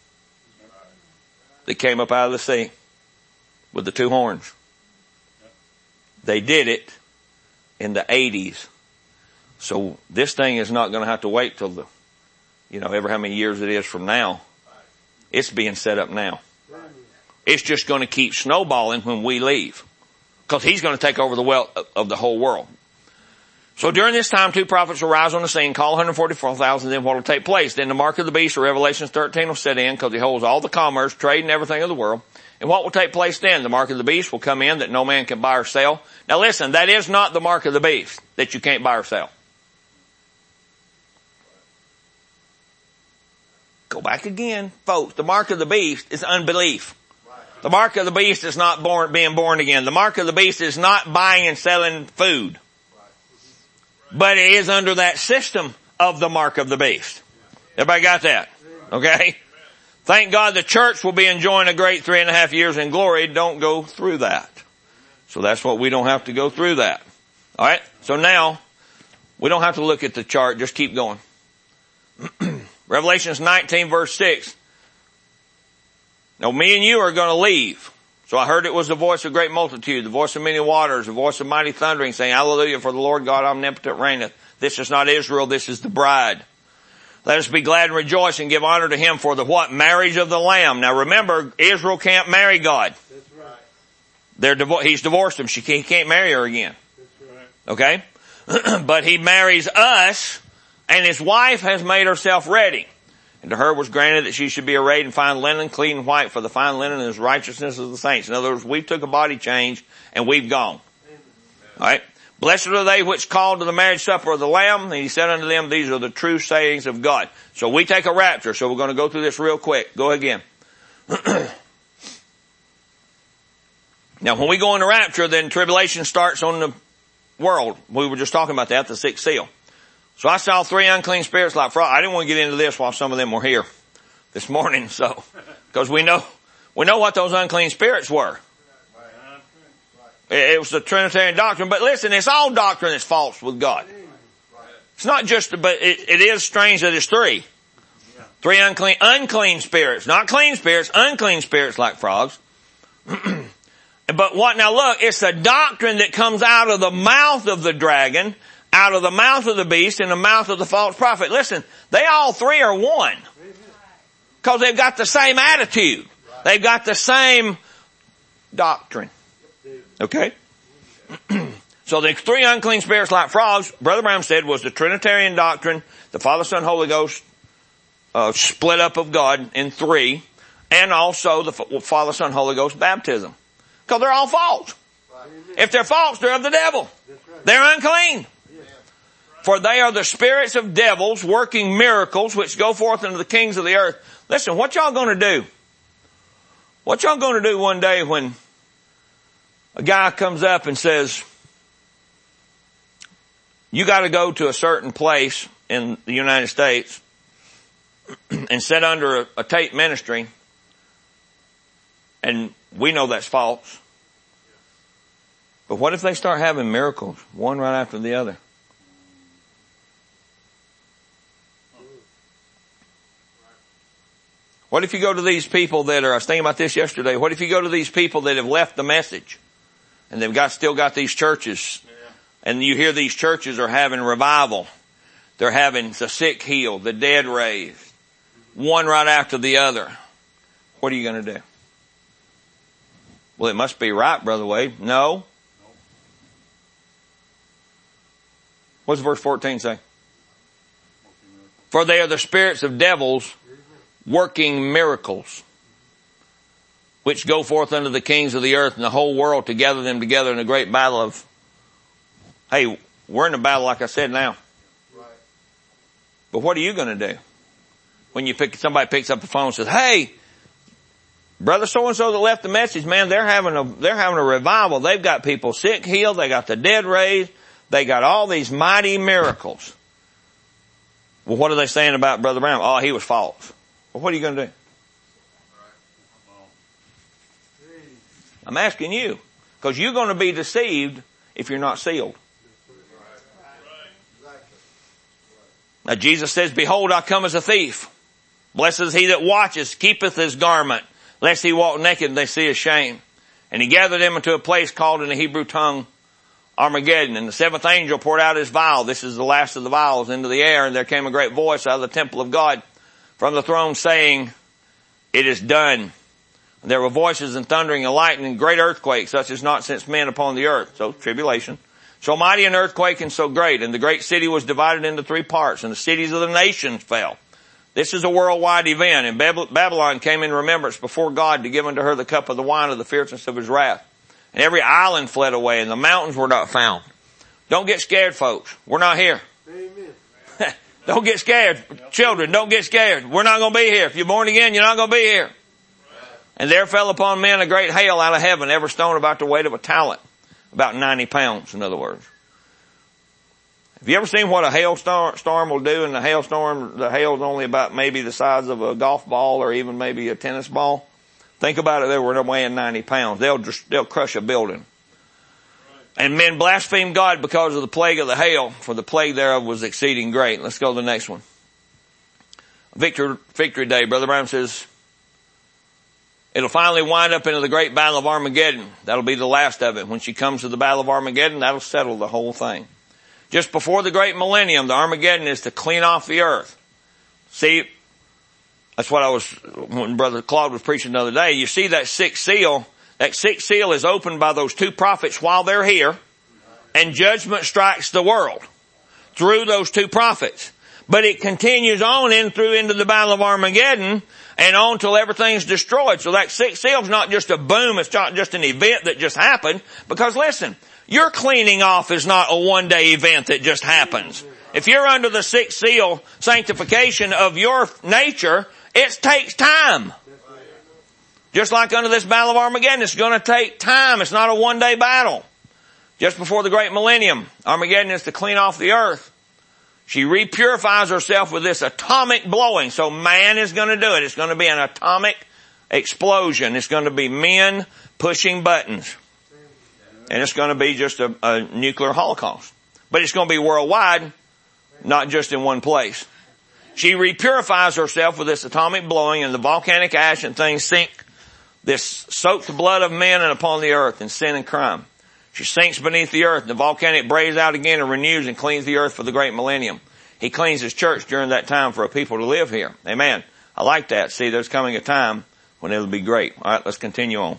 that came up out of the sea with the two horns. They did it in the eighties. So this thing is not going to have to wait till the, you know, ever how many years it is from now. It's being set up now. It's just going to keep snowballing when we leave, because he's going to take over the wealth of the whole world. So during this time, two prophets will rise on the scene, call one hundred forty-four thousand, then what will take place? Then the mark of the beast, or Revelation thirteen, will set in, because he holds all the commerce, trade, and everything of the world. And what will take place then? The mark of the beast will come in that no man can buy or sell. Now listen, that is not the mark of the beast, that you can't buy or sell. Go back again, folks. The mark of the beast is unbelief. The mark of the beast is not born, being born again. The mark of the beast is not buying and selling food. But it is under that system of the mark of the beast. Everybody got that? Okay? Thank God the church will be enjoying a great three and a half years in glory. Don't go through that. So that's what we don't have to go through that. Alright? So now, we don't have to look at the chart. Just keep going. Revelations nineteen verse six. Now me and you are going to leave. So I heard it was the voice of great multitude, the voice of many waters, the voice of mighty thundering, saying, Hallelujah, for the Lord God omnipotent reigneth. This is not Israel, this is the bride. Let us be glad and rejoice and give honor to him for the what? Marriage of the Lamb. Now remember, Israel can't marry God. That's right. They're divo- he's divorced them. She can't, he can't marry her again. That's right. Okay? But he marries us, and his wife has made herself ready. And to her was granted that she should be arrayed in fine linen, clean and white, for the fine linen is righteousness of the saints. In other words, we took a body change and we've gone. Alright? Blessed are they which called to the marriage supper of the Lamb. And he said unto them, these are the true sayings of God. So we take a rapture. So we're going to go through this real quick. Go again. Now when we go into rapture, then tribulation starts on the world. We were just talking about that, the sixth seal. So I saw three unclean spirits like frogs. I didn't want to get into this while some of them were here this morning, so, because we know, we know what those unclean spirits were. It was the Trinitarian doctrine, but listen, it's all doctrine that's false with God. It's not just, but it, it is strange that it's three. Three unclean, unclean spirits, not clean spirits, unclean spirits like frogs. But what, now look, it's a doctrine that comes out of the mouth of the dragon, out of the mouth of the beast, and the mouth of the false prophet. Listen, they all three are one. Because they've got the same attitude. They've got the same doctrine. Okay? So the three unclean spirits like frogs, Brother Branham said, was the Trinitarian doctrine, the Father, Son, Holy Ghost, uh, split up of God in three, and also the Father, Son, Holy Ghost baptism. Because they're all false. If they're false, they're of the devil. They're unclean. For they are the spirits of devils working miracles which go forth unto the kings of the earth. Listen, what y'all gonna do? What y'all gonna do one day when a guy comes up and says, you gotta go to a certain place in the United States and sit under a, a tape ministry, and we know that's false. But what if they start having miracles, one right after the other? What if you go to these people that are, I was thinking about this yesterday, what if you go to these people that have left the message and they've got, still got these churches, yeah. And you hear these churches are having revival. They're having the sick healed, the dead raised, one right after the other. What are you going to do? Well, it must be right, Brother Wade. No. What's verse fourteen say? For they are the spirits of devils working miracles, which go forth unto the kings of the earth and the whole world to gather them together in a great battle of Hey, we're in the battle, like I said now. Right. But what are you going to do when you pick somebody picks up the phone and says, "Hey, brother so and so that left the message, man, they're having a they're having a revival. They've got people sick healed. They got the dead raised. They got all these mighty miracles." Well, what are they saying about Brother Branham? Oh, he was false. Well, what are you going to do? I'm asking you, because you're going to be deceived if you're not sealed. Now Jesus says, "Behold, I come as a thief. Blessed is he that watcheth, keepeth his garment, lest he walk naked and they see his shame. And he gathered them into a place called in the Hebrew tongue Armageddon. And the seventh angel poured out his vial." This is the last of the vials, "into the air. And there came a great voice out of the temple of God from the throne saying, It is done. And there were voices and thundering and lightning and great earthquake, such as not since men upon the earth." So tribulation. "So mighty an earthquake and so great. And the great city was divided into three parts, and the cities of the nations fell." This is a worldwide event. "And Babylon came in remembrance before God to give unto her the cup of the wine of the fierceness of his wrath. And every island fled away, and the mountains were not found." Don't get scared, folks. We're not here. Amen. Don't get scared. Children, don't get scared. We're not going to be here. If you're born again, you're not going to be here. "And there fell upon men a great hail out of heaven, every stone about the weight of a talent." About ninety pounds, in other words. Have you ever seen what a hailstorm storm will do? And the hailstorm, the hail is only about maybe the size of a golf ball or even maybe a tennis ball. Think about it, they were weighing ninety pounds. They'll just, they'll crush a building. "And men blasphemed God because of the plague of the hail, for the plague thereof was exceeding great." Let's go to the next one. Victory, victory Day. Brother Branham says, it'll finally wind up into the great battle of Armageddon. That'll be the last of it. When she comes to the battle of Armageddon, that'll settle the whole thing. Just before the great millennium, the Armageddon is to clean off the earth. See, that's what I was, when Brother Claude was preaching the other day. You see that sixth seal, that sixth seal is opened by those two prophets while they're here, and judgment strikes the world through those two prophets. But it continues on in through into the battle of Armageddon and on till everything's destroyed. So that sixth seal is not just a boom, it's not just an event that just happened. Because listen, your cleaning off is not a one-day event that just happens. If you're under the sixth seal sanctification of your nature, it takes time. Just like under this battle of Armageddon, it's going to take time. It's not a one-day battle. Just before the great millennium, Armageddon is to clean off the earth. She repurifies herself with this atomic blowing. So man is going to do it. It's going to be an atomic explosion. It's going to be men pushing buttons. And it's going to be just a, a nuclear holocaust. But it's going to be worldwide, not just in one place. She repurifies herself with this atomic blowing, and the volcanic ash and things sink. This soaks the blood of men and upon the earth in sin and crime. She sinks beneath the earth, and the volcanic brays out again and renews and cleans the earth for the great millennium. He cleans his church during that time for a people to live here. Amen. I like that. See, there's coming a time when it'll be great. All right, let's continue on.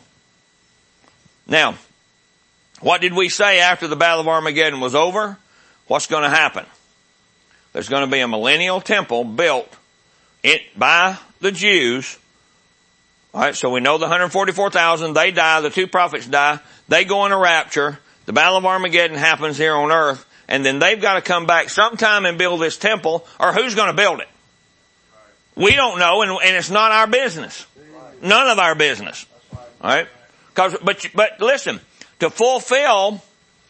Now, what did we say after the Battle of Armageddon was over? What's going to happen? There's going to be a millennial temple built in, by the Jews. All right, so we know the one hundred forty-four thousand, they die, the two prophets die, they go in a rapture, the Battle of Armageddon happens here on earth, and then they've got to come back sometime and build this temple, or who's going to build it? We don't know, and, and it's not our business. None of our business. All right? Cause, but, but listen, to fulfill,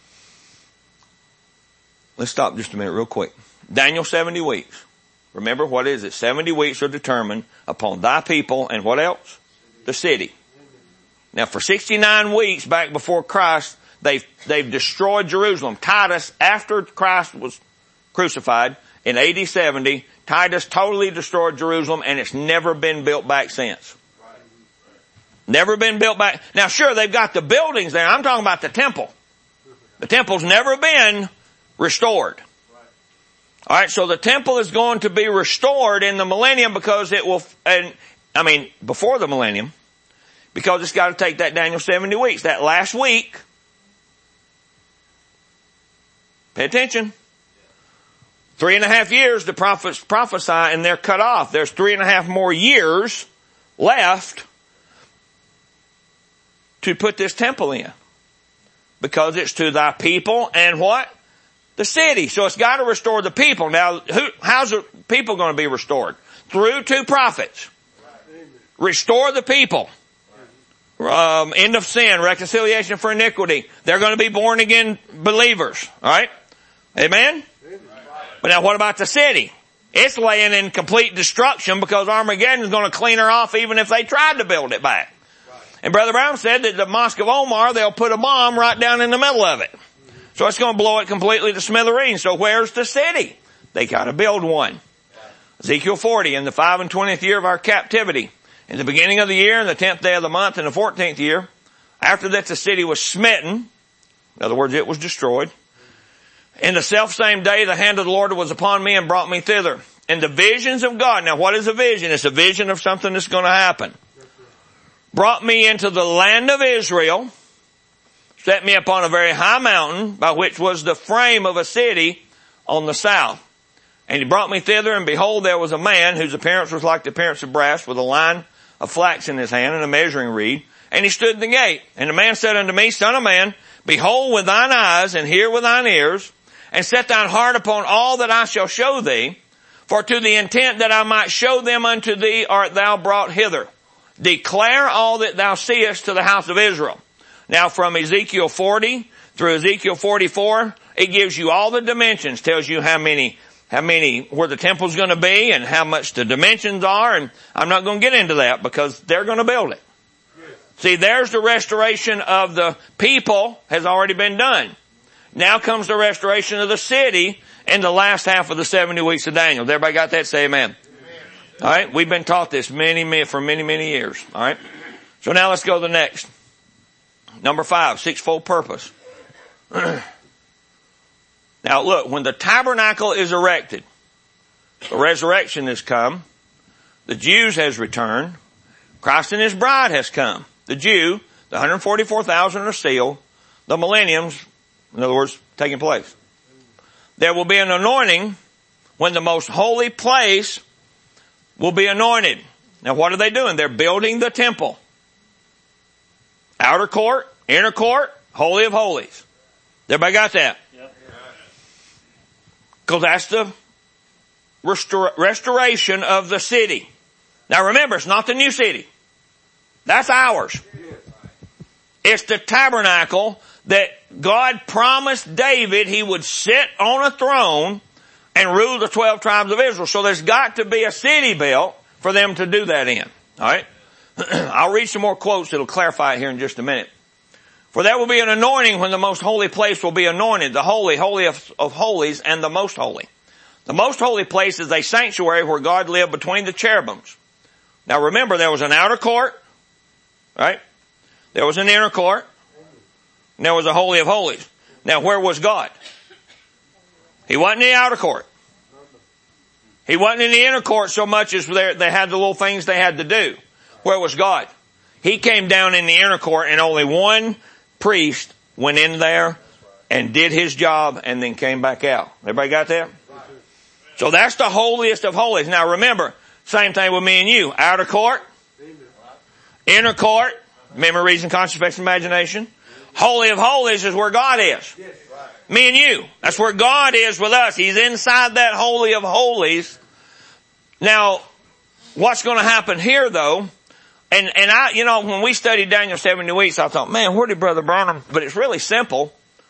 let's stop just a minute real quick. Daniel seventy weeks. Remember, what is it? seventy weeks are determined upon thy people and what else? The city. Now for sixty-nine weeks back before Christ, they've, they've destroyed Jerusalem. Titus, after Christ was crucified in A D seventy, Titus totally destroyed Jerusalem, and it's never been built back since. Never been built back. Now sure, they've got the buildings there. I'm talking about the temple. The temple's never been restored. Alright, so the temple is going to be restored in the millennium because it will, and I mean, before the millennium, because it's got to take that Daniel seventy weeks. That last week, pay attention, three and a half years the prophets prophesy and they're cut off. There's three and a half more years left to put this temple in. Because it's to thy people and what? The city. So it's got to restore the people. Now, who, how's the people going to be restored? Through two prophets. Restore the people. Um, end of sin, reconciliation for iniquity. They're going to be born again believers. Alright? Amen? But now what about the city? It's laying in complete destruction because Armageddon is going to clean her off even if they tried to build it back. And Brother Brown said that the Mosque of Omar, they'll put a bomb right down in the middle of it. So it's going to blow it completely to smithereens. So where's the city? They got to build one. Ezekiel forty, in the five and twentieth year of our captivity, in the beginning of the year, in the tenth day of the month, in the fourteenth year, after that the city was smitten, in other words, it was destroyed. In the selfsame day, the hand of the Lord was upon me and brought me thither. And the visions of God, now what is a vision? It's a vision of something that's going to happen. Brought me into the land of Israel, set me upon a very high mountain, by which was the frame of a city on the south. And he brought me thither, and behold, there was a man whose appearance was like the appearance of brass, with a line of flax in his hand and a measuring reed. And he stood in the gate. And the man said unto me, Son of man, behold with thine eyes, and hear with thine ears, and set thine heart upon all that I shall show thee, for to the intent that I might show them unto thee art thou brought hither. Declare all that thou seest to the house of Israel. Now from Ezekiel forty through Ezekiel forty-four, it gives you all the dimensions, tells you how many, how many, where the temple's going to be and how much the dimensions are, and I'm not going to get into that because they're going to build it. See, there's the restoration of the people has already been done. Now comes the restoration of the city in the last half of the seventy weeks of Daniel. Everybody got that? Say amen. All right, we've been taught this many, many, for many, many years. All right, so now let's go to the next. Number five, sixfold purpose. Now look, when the tabernacle is erected, the resurrection has come, the Jews has returned, Christ and his bride has come. The Jew, the one hundred forty-four thousand are sealed, the millennium's, in other words, taking place. There will be an anointing when the most holy place will be anointed. Now what are they doing? They're building the temple. Outer court, inner court, holy of holies. Everybody got that? Yep. Because that's the restor- restoration of the city. Now remember, it's not the new city. That's ours. It's the tabernacle that God promised David he would sit on a throne and rule the twelve tribes of Israel. So there's got to be a city built for them to do that in. Alright? I'll read some more quotes that'll clarify it here in just a minute. For there will be an anointing when the most holy place will be anointed, the holy, holy of, of holies, and the most holy. The most holy place is a sanctuary where God lived between the cherubims. Now remember, there was an outer court, right? There was an inner court, and there was a holy of holies. Now where was God? He wasn't in the outer court. He wasn't in the inner court so much as they had the little things they had to do. Where was God? He came down in the inner court, and only one priest went in there and did his job and then came back out. Everybody got that? So that's the holiest of holies. Now remember, same thing with me and you. Outer court, inner court, memory, reason, conscience, affection, imagination. Holy of holies is where God is. Me and you. That's where God is with us. He's inside that holy of holies. Now, what's going to happen here though, and, and I, you know, when we studied Daniel seventy weeks, I thought, man, where did Brother Branham, but it's really simple.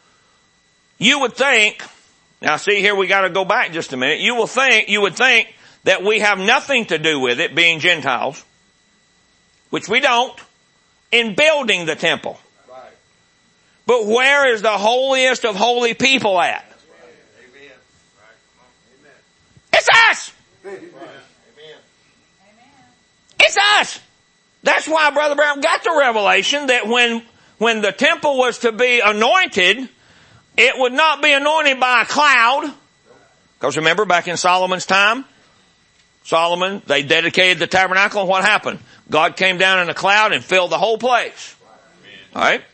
You would think, now see here we gotta go back just a minute. You will think, you would think that we have nothing to do with it being Gentiles, which we don't, in building the temple. But where is the holiest of holy people at? It's us! It's us! That's why Brother Brown got the revelation that when, when the temple was to be anointed, it would not be anointed by a cloud. Because remember back in Solomon's time, Solomon, they dedicated the tabernacle, and what happened? God came down in a cloud and filled the whole place. Alright?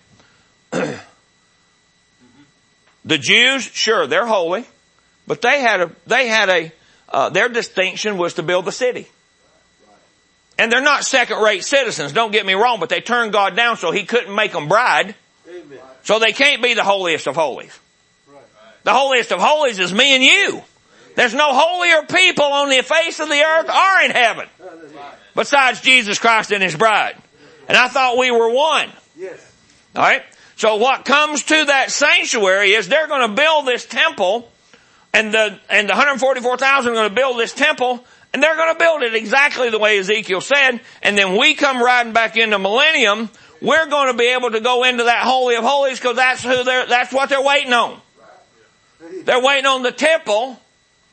The Jews, sure, they're holy, but they had a, they had a, uh, their distinction was to build the city. And they're not second-rate citizens, don't get me wrong, but they turned God down so he couldn't make them bride. Amen. So they can't be the holiest of holies. Right. The holiest of holies is me and you. There's no holier people on the face of the earth or in heaven besides Jesus Christ and His bride. And I thought we were one. Yes. All right? So what comes to that sanctuary is they're going to build this temple, and the and the one hundred forty-four thousand are going to build this temple, and they're going to build it exactly the way Ezekiel said, and then we come riding back into millennium, we're going to be able to go into that Holy of Holies because that's who they're, that's what they're waiting on. They're waiting on the temple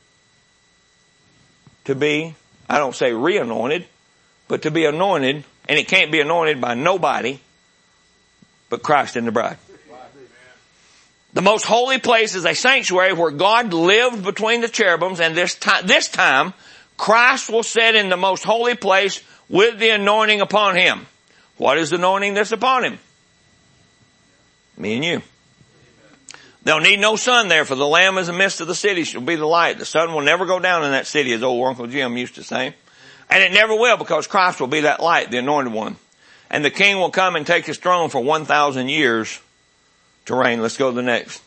to be, I don't say re-anointed, but to be anointed, and it can't be anointed by nobody but Christ and the bride. The most holy place is a sanctuary where God lived between the cherubims, and this time, this time, Christ will sit in the most holy place with the anointing upon Him. What is the anointing that's upon Him? Me and you. They'll need no sun there, for the Lamb is the midst of the city shall be the light. The sun will never go down in that city, as old Uncle Jim used to say. And it never will, because Christ will be that light, the anointed one. And the King will come and take His throne for one thousand years to reign. Let's go to the next.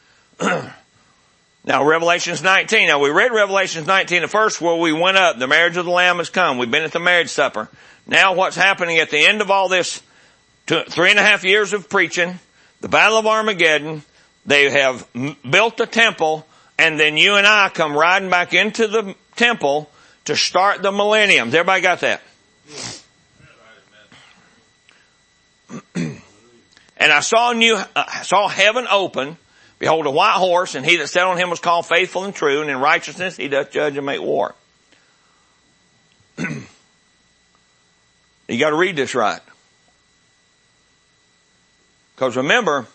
Now, Revelations nineteen. Now, we read Revelations nineteen at first where we went up. The marriage of the Lamb has come. We've been at the marriage supper. Now, what's happening at the end of all this two, three and a half years of preaching, the Battle of Armageddon, they have built the temple, and then you and I come riding back into the temple to start the millennium. Everybody got that? And I saw new, uh, saw heaven open. Behold, a white horse, and he that sat on him was called Faithful and True, and in righteousness he doth judge and make war. You got to read this right. Because remember,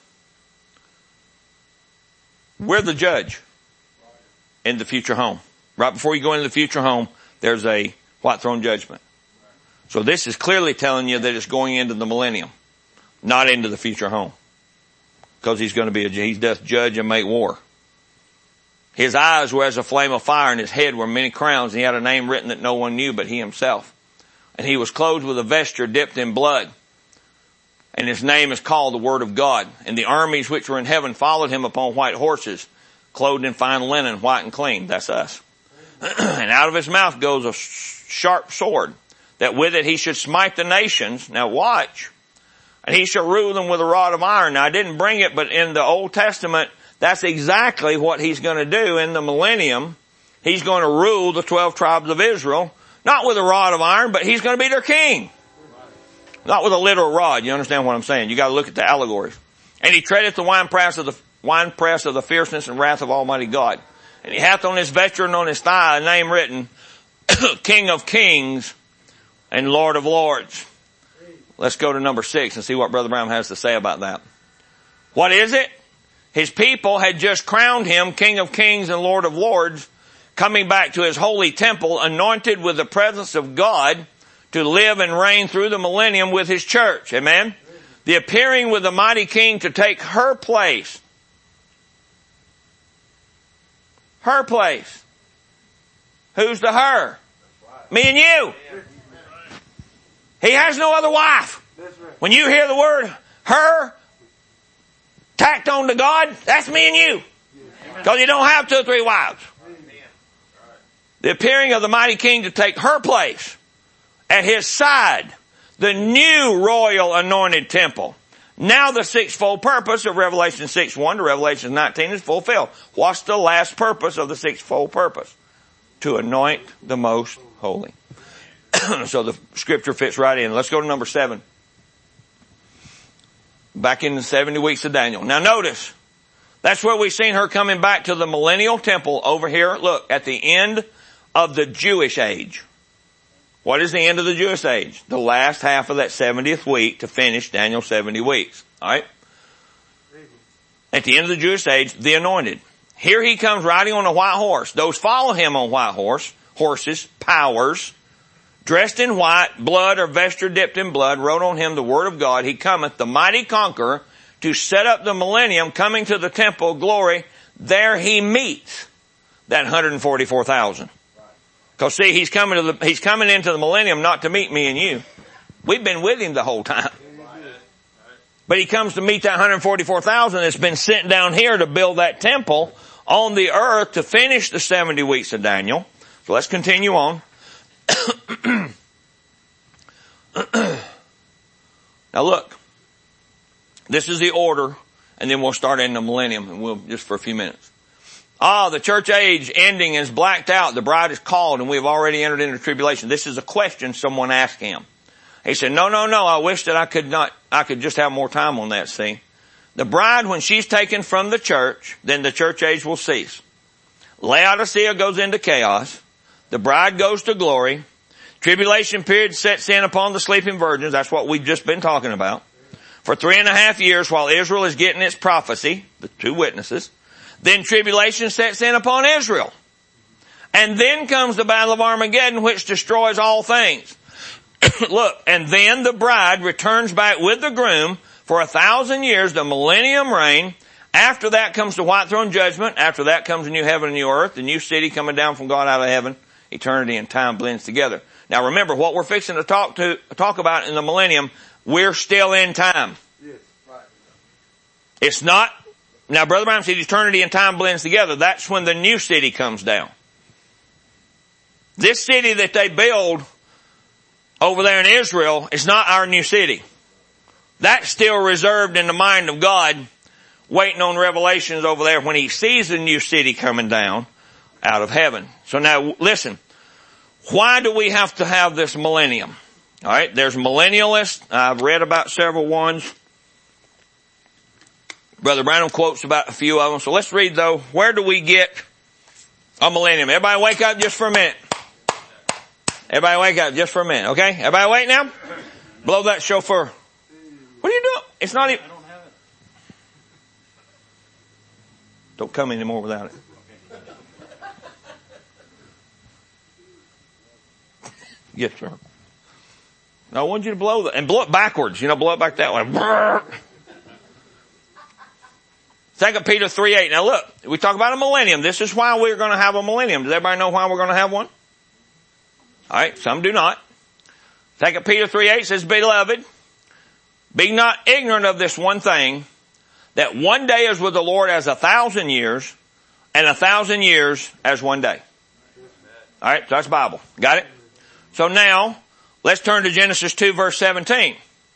we're the judge in the future home. Right before you go into the future home, there's a white throne judgment. So this is clearly telling you that it's going into the millennium, not into the future home. Because he's going to be a, he doth judge and make war. His eyes were as a flame of fire, and his head were many crowns, and he had a name written that no one knew but he himself. And he was clothed with a vesture dipped in blood. And his name is called the Word of God. And the armies which were in heaven followed him upon white horses, clothed in fine linen, white and clean. That's us. And out of his mouth goes a sharp sword, that with it he should smite the nations. Now watch. And he shall rule them with a rod of iron. Now I didn't bring it, but in the Old Testament, that's exactly what he's going to do in the millennium. He's going to rule the twelve tribes of Israel, not with a rod of iron, but he's going to be their king. Not with a literal rod. You understand what I'm saying? You got to look at the allegories. And he treadeth the winepress of the winepress of the fierceness and wrath of Almighty God. And he hath on his vesture and on his thigh a name written, King of Kings and Lord of Lords. Let's go to number six and see what Brother Brown has to say about that. What is it? His people had just crowned him King of Kings and Lord of Lords, coming back to his holy temple, anointed with the presence of God to live and reign through the millennium with his church. Amen? The appearing with the mighty King to take her place. Her place. Who's the her? Me and you. He has no other wife. When you hear the word her tacked on to God, that's me and you. Because you don't have two or three wives. The appearing of the mighty King to take her place. At his side, the new royal anointed temple. Now the sixfold purpose of Revelation six one to Revelation nineteen is fulfilled. What's the last purpose of the sixfold purpose? To anoint the most holy. So the scripture fits right in. Let's go to number seven. Back in the seventy weeks of Daniel. Now notice, that's where we've seen her coming back to the millennial temple over here. Look, at the end of the Jewish age. What is the end of the Jewish age? The last half of that seventieth week to finish Daniel's seventy weeks. Alright? At the end of the Jewish age, the anointed. Here he comes riding on a white horse. Those follow him on white horse, horses, powers, dressed in white, blood or vesture dipped in blood, wrote on him the word of God. He cometh, the mighty conqueror, to set up the millennium, coming to the temple, glory. There he meets that one hundred forty-four thousand. Because see, he's coming to the, he's coming into the millennium not to meet me and you. We've been with him the whole time. But he comes to meet that one hundred forty-four thousand that's been sent down here to build that temple on the earth to finish the seventy weeks of Daniel. So let's continue on. Now look, this is the order, and then we'll start in the millennium, and we'll just for a few minutes. Ah, the church age ending is blacked out. The bride is called, and we've already entered into tribulation. This is a question someone asked him. He said, no, no, no, I wish that I could not, I could just have more time on that, see. The bride, when she's taken from the church, then the church age will cease. Laodicea goes into chaos. The bride goes to glory. Tribulation period sets in upon the sleeping virgins. That's what we've just been talking about. For three and a half years while Israel is getting its prophecy, the two witnesses, then tribulation sets in upon Israel. And then comes the battle of Armageddon, which destroys all things. Look, and then the bride returns back with the groom for a thousand years, the millennium reign. After that comes the white throne judgment. After that comes a new heaven and new earth, the new city coming down from God out of heaven. Eternity and time blends together. Now remember, what we're fixing to talk to, talk about in the millennium, we're still in time. Yes, right. It's not, now Brother Branham said eternity and time blends together. That's when the new city comes down. This city that they build over there in Israel is not our new city. That's still reserved in the mind of God, waiting on revelations over there when he sees the new city coming down out of heaven. So now listen, why do we have to have this millennium? All right, there's millennialists. I've read about several ones. Brother Branham quotes about a few of them. So let's read though, where do we get a millennium? Everybody wake up just for a minute. Everybody wake up just for a minute, okay? Everybody wake now? Blow that shofar. What are you doing? It's not even... I don't have it. Don't come anymore without it. Yes, sir. Now I want you to blow that, and blow it backwards. You know, blow it back that way. Second Peter three eight. Now look, we talk about a millennium. This is why we're going to have a millennium. Does everybody know why we're going to have one? Alright, some do not. Second Peter three eight says, Beloved, be not ignorant of this one thing, that one day is with the Lord as a thousand years, and a thousand years as one day. Alright, so that's Bible. Got it? So now, let's turn to Genesis two verse seventeen.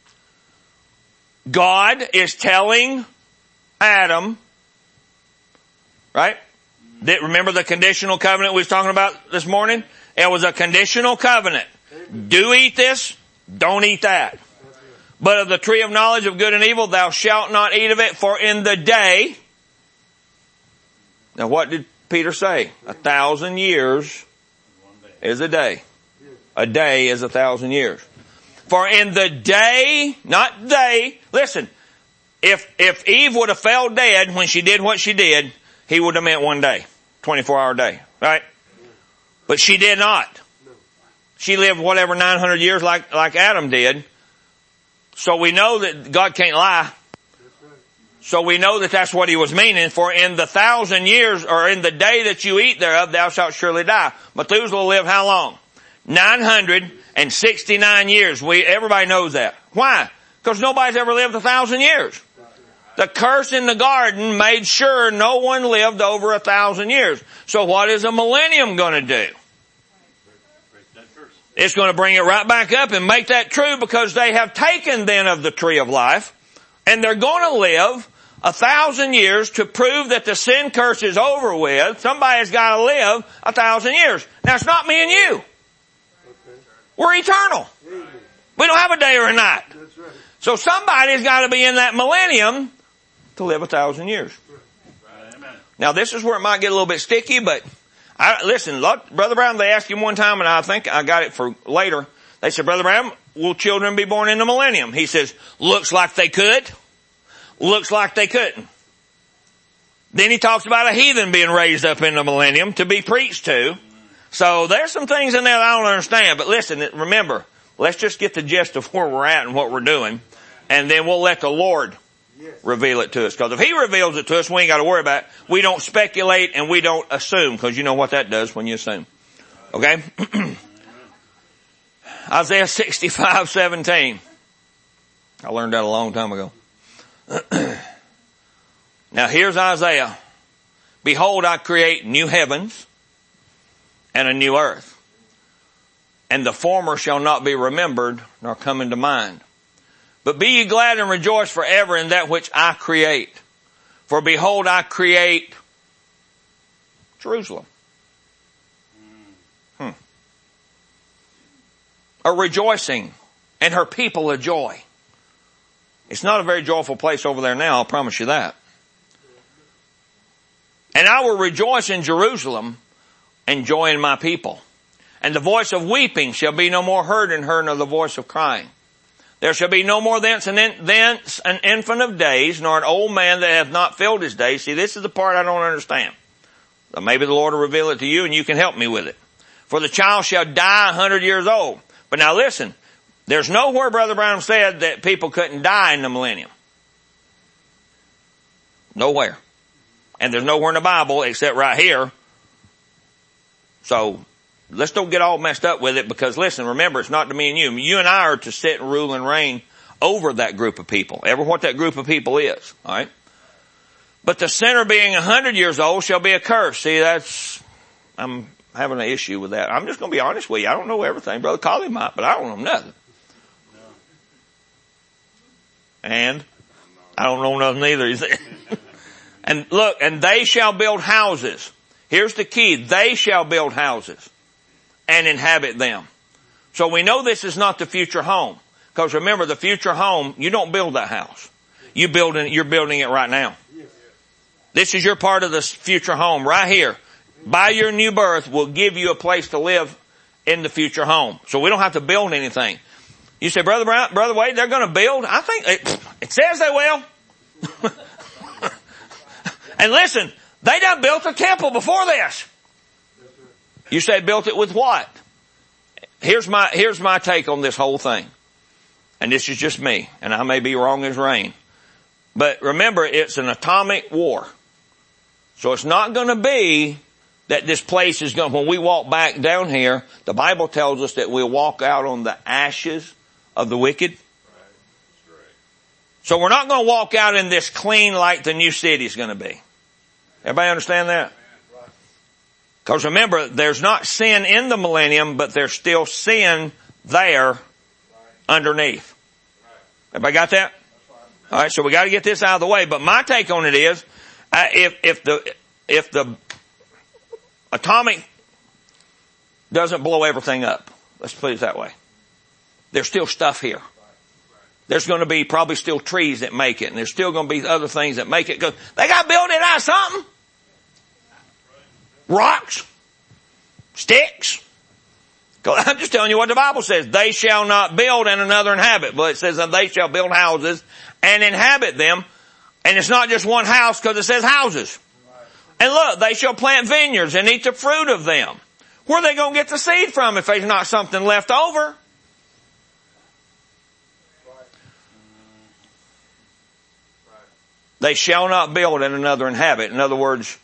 God is telling Adam, right? That, remember the conditional covenant we was talking about this morning? It was a conditional covenant. Do eat this, don't eat that. But of the tree of knowledge of good and evil, thou shalt not eat of it, for in the day... Now what did Peter say? A thousand years is a day. A day is a thousand years. For in the day, not they, listen, if, if Eve would have fell dead when she did what she did, he would have meant one day. twenty-four hour day. Right? But she did not. She lived whatever nine hundred years like, like Adam did. So we know that God can't lie. So we know that that's what he was meaning. For in the thousand years, or in the day that you eat thereof, thou shalt surely die. Methuselah lived how long? nine hundred sixty-nine years. We, everybody knows that. Why? Because nobody's ever lived a thousand years. The curse in the garden made sure no one lived over a thousand years. So what is a millennium going to do? It's going to bring it right back up and make that true, because they have taken then of the tree of life, and they're going to live a thousand years to prove that the sin curse is over with. Somebody's got to live a thousand years. Now it's not me and you. We're eternal. We don't have a day or a night. So somebody's got to be in that millennium to live a thousand years. Now this is where it might get a little bit sticky, but I, listen, Brother Brown, they asked him one time, and I think I got it for later. They said, Brother Brown, will children be born in the millennium? He says, looks like they could. Looks like they couldn't. Then he talks about a heathen being raised up in the millennium to be preached to. So there's some things in there that I don't understand. But listen, remember, let's just get the gist of where we're at and what we're doing. And then we'll let the Lord reveal it to us. Because if he reveals it to us, we ain't got to worry about it. We don't speculate and we don't assume, because you know what that does when you assume. Okay? Isaiah sixty-five seventeen. I learned that a long time ago. Now here's Isaiah. Behold, I create new heavens and a new earth. And the former shall not be remembered nor come into mind. But be ye glad and rejoice forever in that which I create. For behold, I create Jerusalem. Hmm. A rejoicing and her people a joy. It's not a very joyful place over there now, I'll promise you that. And I will rejoice in Jerusalem and joy in my people. And the voice of weeping shall be no more heard in her, nor the voice of crying. There shall be no more thence an, in, thence an infant of days, nor an old man that hath not filled his days. See, this is the part I don't understand. So maybe the Lord will reveal it to you and you can help me with it. For the child shall die a hundred years old. But now listen, there's nowhere Brother Branham said that people couldn't die in the millennium. Nowhere. And there's nowhere in the Bible except right here. So, let's don't get all messed up with it because listen, remember, it's not to me and you. You and I are to sit and rule and reign over that group of people. Ever what that group of people is. Alright? But the sinner being a hundred years old shall be accursed. See, that's, I'm having an issue with that. I'm just going to be honest with you. I don't know everything. Brother Collie might, but I don't know nothing. And I don't know nothing either. And look, and they shall build houses. Here's the key. They shall build houses and inhabit them. So we know this is not the future home. Because remember, the future home, you don't build that house. You build it, you're building it right now. This is your part of this future home right here. By your new birth will give you a place to live in the future home. So we don't have to build anything. You say, Brother Brown, Brother Wade, they're going to build? I think it, it says they will. And listen, they done built a temple before this. You say built it with what? Here's my, here's my take on this whole thing. And this is just me, and I may be wrong as rain. But remember, it's an atomic war. So it's not going to be that this place is going to, when we walk back down here, the Bible tells us that we'll walk out on the ashes of the wicked. So we're not going to walk out in this clean like the new city is going to be. Everybody understand that? Because remember, there's not sin in the millennium, but there's still sin there underneath. Everybody got that? All right, so we got to get this out of the way. But my take on it is, uh, if if the if the atomic doesn't blow everything up, let's put it that way, there's still stuff here. There's going to be probably still trees that make it, and there's still going to be other things that make it. Because they got to build it out of something. Rocks, sticks. I'm just telling you what the Bible says. They shall not build and another inhabit. But it says that they shall build houses and inhabit them. And it's not just one house because it says houses. And look, they shall plant vineyards and eat the fruit of them. Where are they going to get the seed from if there's not something left over? They shall not build and another inhabit. In other words,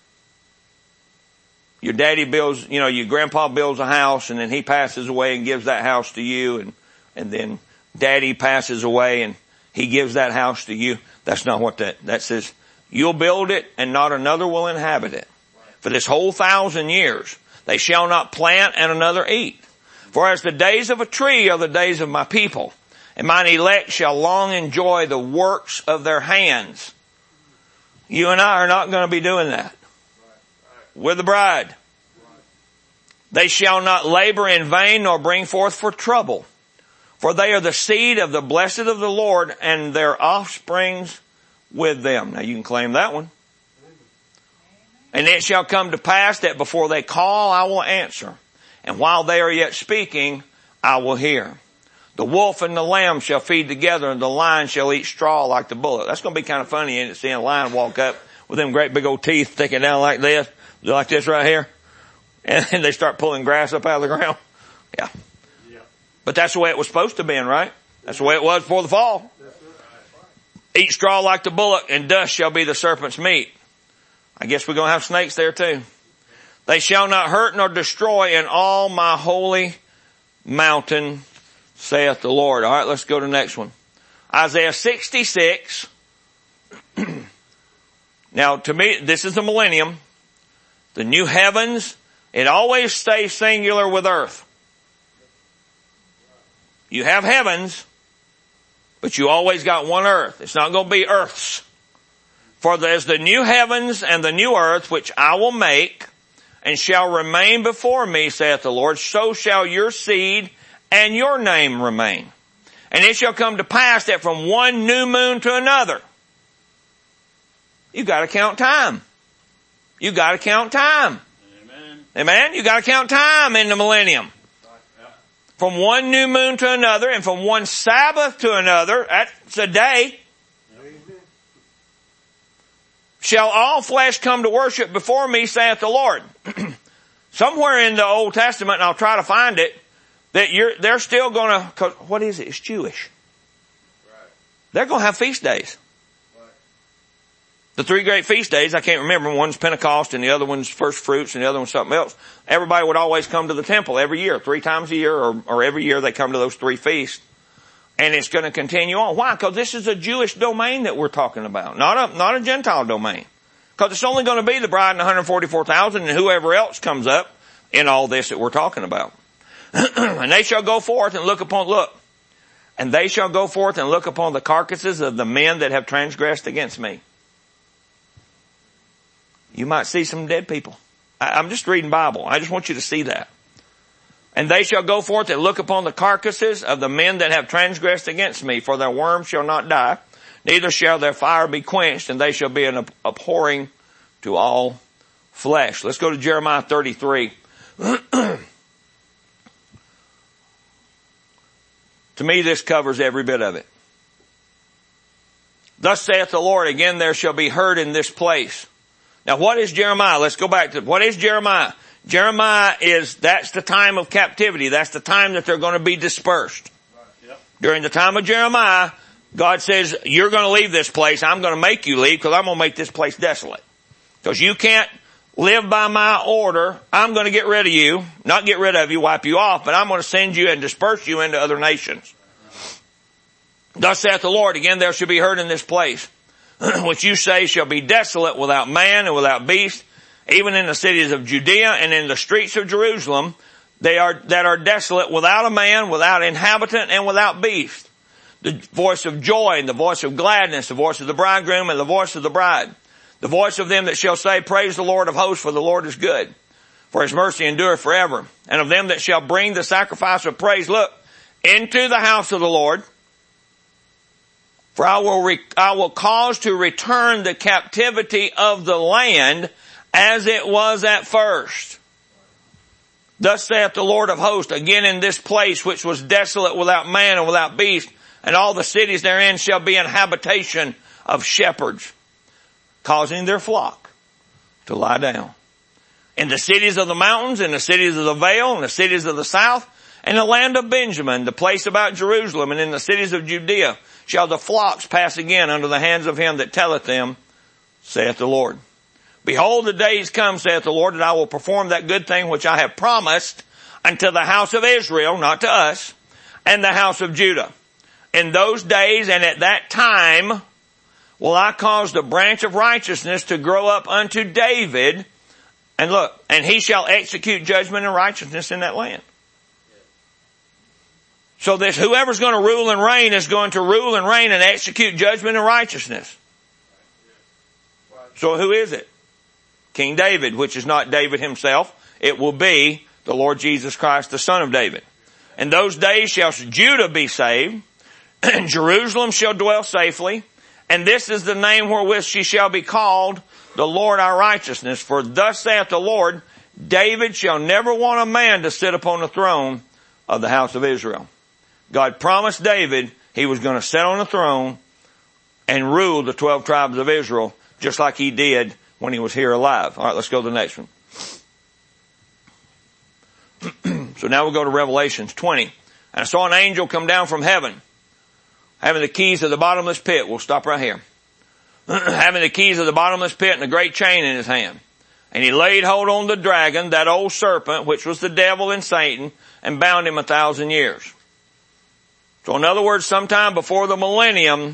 your daddy builds, you know, your grandpa builds a house and then he passes away and gives that house to you, and, and then daddy passes away and he gives that house to you. That's not what that, that says. You'll build it and not another will inhabit it. For this whole thousand years, they shall not plant and another eat. For as the days of a tree are the days of my people, and mine elect shall long enjoy the works of their hands. You and I are not going to be doing that. We're the bride. They shall not labor in vain nor bring forth for trouble. For they are the seed of the blessed of the Lord, and their offsprings with them. Now you can claim that one. And it shall come to pass that before they call, I will answer. And while they are yet speaking, I will hear. The wolf and the lamb shall feed together, and the lion shall eat straw like the bullock. That's going to be kind of funny, isn't it, seeing a lion walk up with them great big old teeth sticking down like this, like this right here, and then they start pulling grass up out of the ground. Yeah. yeah. But that's the way it was supposed to be, right? That's the way it was before the fall. Eat straw like the bullock, and dust shall be the serpent's meat. I guess we're going to have snakes there too. They shall not hurt nor destroy in all my holy mountain, saith the Lord. All right, let's go to the next one. Isaiah sixty-six, Now, to me, this is the millennium. The new heavens, it always stays singular with earth. You have heavens, but you always got one earth. It's not going to be earths. For there's the new heavens and the new earth, which I will make, and shall remain before me, saith the Lord. So shall your seed and your name remain. And it shall come to pass that from one new moon to another, you got to count time. You got to count time. Amen. Amen. You got to count time in the millennium. From one new moon to another, and from one Sabbath to another, that's a day. Amen. Shall all flesh come to worship before me, saith the Lord. Somewhere in the Old Testament, and I'll try to find it, that you're, they're still going to, what is it? It's Jewish. Right. They're going to have feast days. Right. The three great feast days, I can't remember, one's Pentecost and the other one's first fruits and the other one's something else. Everybody would always come to the temple every year, three times a year, or, or every year they come to those three feasts. And it's going to continue on. Why? Because this is a Jewish domain that we're talking about, not a, not a Gentile domain. Because it's only going to be the bride and one hundred forty-four thousand and whoever else comes up in all this that we're talking about. And they shall go forth and look upon, look, and they shall go forth and look upon the carcasses of the men that have transgressed against me. You might see some dead people. I, I'm just reading Bible. I just want you to see that. And they shall go forth and look upon the carcasses of the men that have transgressed against me, for their worm shall not die, neither shall their fire be quenched, and they shall be an abhorring to all flesh. Let's go to Jeremiah thirty-three. To me, this covers every bit of it. Thus saith the Lord, again there shall be heard in this place. Now what is Jeremiah? Let's go back to, what is Jeremiah? Jeremiah is, that's the time of captivity. That's the time that they're going to be dispersed. Right. Yep. During the time of Jeremiah, God says, you're going to leave this place. I'm going to make you leave because I'm going to make this place desolate. Because you can't live by my order. I'm going to get rid of you. Not get rid of you, wipe you off, but I'm going to send you and disperse you into other nations. Thus saith the Lord, again there shall be heard in this place, which you say shall be desolate without man and without beast, even in the cities of Judea and in the streets of Jerusalem, they are, that are desolate without a man, without inhabitant, and without beast. The voice of joy and the voice of gladness, the voice of the bridegroom and the voice of the bride. The voice of them that shall say, praise the Lord of hosts, for the Lord is good, for his mercy endureth forever. And of them that shall bring the sacrifice of praise, look, into the house of the Lord, for I will, re- I will cause to return the captivity of the land as it was at first. Thus saith the Lord of hosts, again in this place which was desolate without man and without beast, and all the cities therein shall be an habitation of shepherds, causing their flock to lie down. In the cities of the mountains, in the cities of the vale, in the cities of the south, and the land of Benjamin, the place about Jerusalem, and in the cities of Judea, shall the flocks pass again under the hands of him that telleth them, saith the Lord. Behold, the days come, saith the Lord, that I will perform that good thing which I have promised unto the house of Israel, not to us, and the house of Judah. In those days and at that time will I cause the branch of righteousness to grow up unto David, and look, and he shall execute judgment and righteousness in that land. So this, whoever's going to rule and reign is going to rule and reign and execute judgment and righteousness. So who is it? King David, which is not David himself. It will be the Lord Jesus Christ, the Son of David. In those days shall Judah be saved, and Jerusalem shall dwell safely, and this is the name wherewith she shall be called, the Lord our righteousness. For thus saith the Lord, David shall never want a man to sit upon the throne of the house of Israel. God promised David he was going to sit on the throne and rule the twelve tribes of Israel, just like he did when he was here alive. All right, let's go to the next one. So now we'll go to Revelations twenty. And I saw an angel come down from heaven, having the keys of the bottomless pit. We'll stop right here. Having the keys of the bottomless pit and a great chain in his hand. And he laid hold on the dragon, that old serpent, which was the devil and Satan, and bound him a thousand years. So in other words, sometime before the millennium,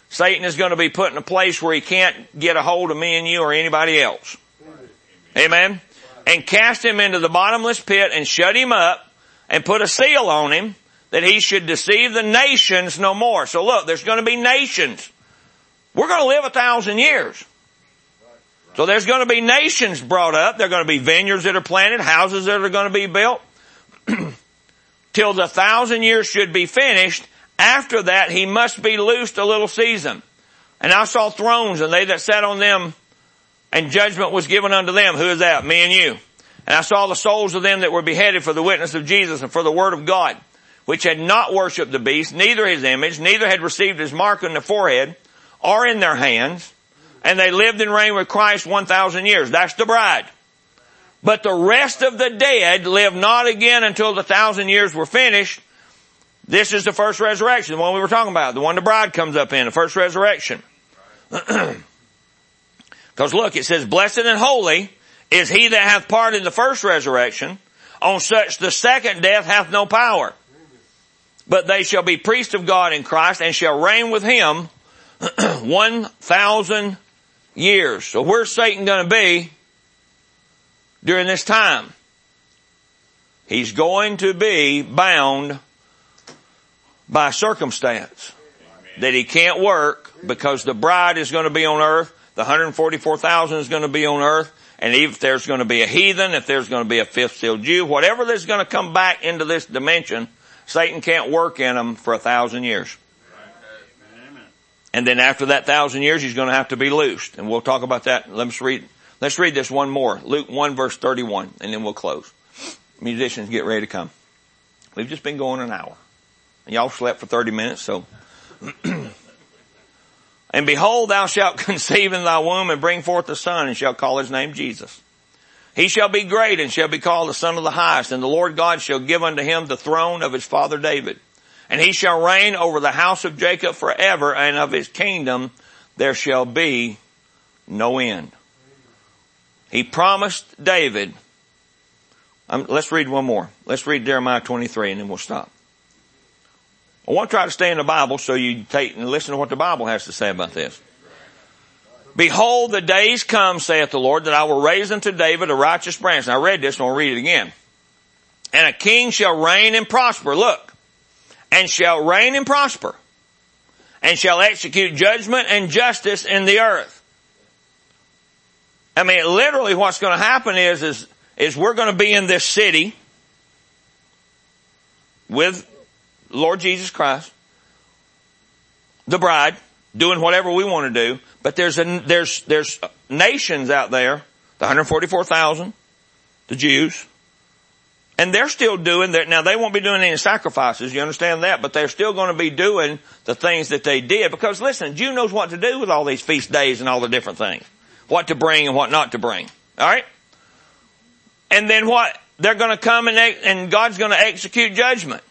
Satan is going to be put in a place where he can't get a hold of me and you or anybody else. Amen? And cast him into the bottomless pit and shut him up and put a seal on him that he should deceive the nations no more. So look, there's going to be nations. We're going to live a thousand years. So there's going to be nations brought up. There are going to be vineyards that are planted, houses that are going to be built. Till the thousand years should be finished. After that, he must be loosed a little season. And I saw thrones, and they that sat on them, and judgment was given unto them. Who is that? Me and you. And I saw the souls of them that were beheaded for the witness of Jesus and for the word of God, which had not worshipped the beast, neither his image, neither had received his mark on the forehead, or in their hands. And they lived and reigned with Christ one thousand years. That's the bride. But the rest of the dead lived not again until the thousand years were finished. This is the first resurrection, the one we were talking about, the one the bride comes up in, the first resurrection. Because look, it says, blessed and holy is he that hath part in the first resurrection. On such the second death hath no power. But they shall be priests of God in Christ and shall reign with him one thousand years. So where's Satan going to be during this time? He's going to be bound by circumstance. Amen. That he can't work because the bride is going to be on earth. The one hundred forty-four thousand is going to be on earth. And if there's going to be a heathen, if there's going to be a fifth seal Jew, whatever that's going to come back into this dimension, Satan can't work in them for a thousand years. Amen. And then after that thousand years, he's going to have to be loosed. And we'll talk about that. Let's read, let's read this one more. Luke one verse thirty-one, and then we'll close. Musicians, get ready to come. We've just been going an hour. And y'all slept for thirty minutes, so. And behold, thou shalt conceive in thy womb and bring forth a son, and shalt call his name Jesus. He shall be great and shall be called the Son of the Highest, and the Lord God shall give unto him the throne of his father David. And he shall reign over the house of Jacob forever, and of his kingdom there shall be no end. He promised David. Um, let's read one more. Let's read Jeremiah twenty-three, and then we'll stop. I want to try to stay in the Bible so you take and listen to what the Bible has to say about this. Behold, the days come, saith the Lord, that I will raise unto David a righteous branch. And I read this, and I'll read it again. And a king shall reign and prosper. Look. And shall reign and prosper. And shall execute judgment and justice in the earth. I mean, literally what's going to happen is, is, is we're going to be in this city with Lord Jesus Christ, the bride, doing whatever we want to do. But there's a, there's, there's nations out there, the one hundred forty-four thousand, the Jews, and they're still doing that. Now they won't be doing any sacrifices, you understand that, but they're still going to be doing the things that they did. Because listen, Jew knows what to do with all these feast days and all the different things. What to bring and what not to bring. Alright? And then what? They're going to come and, and God's going to execute judgment.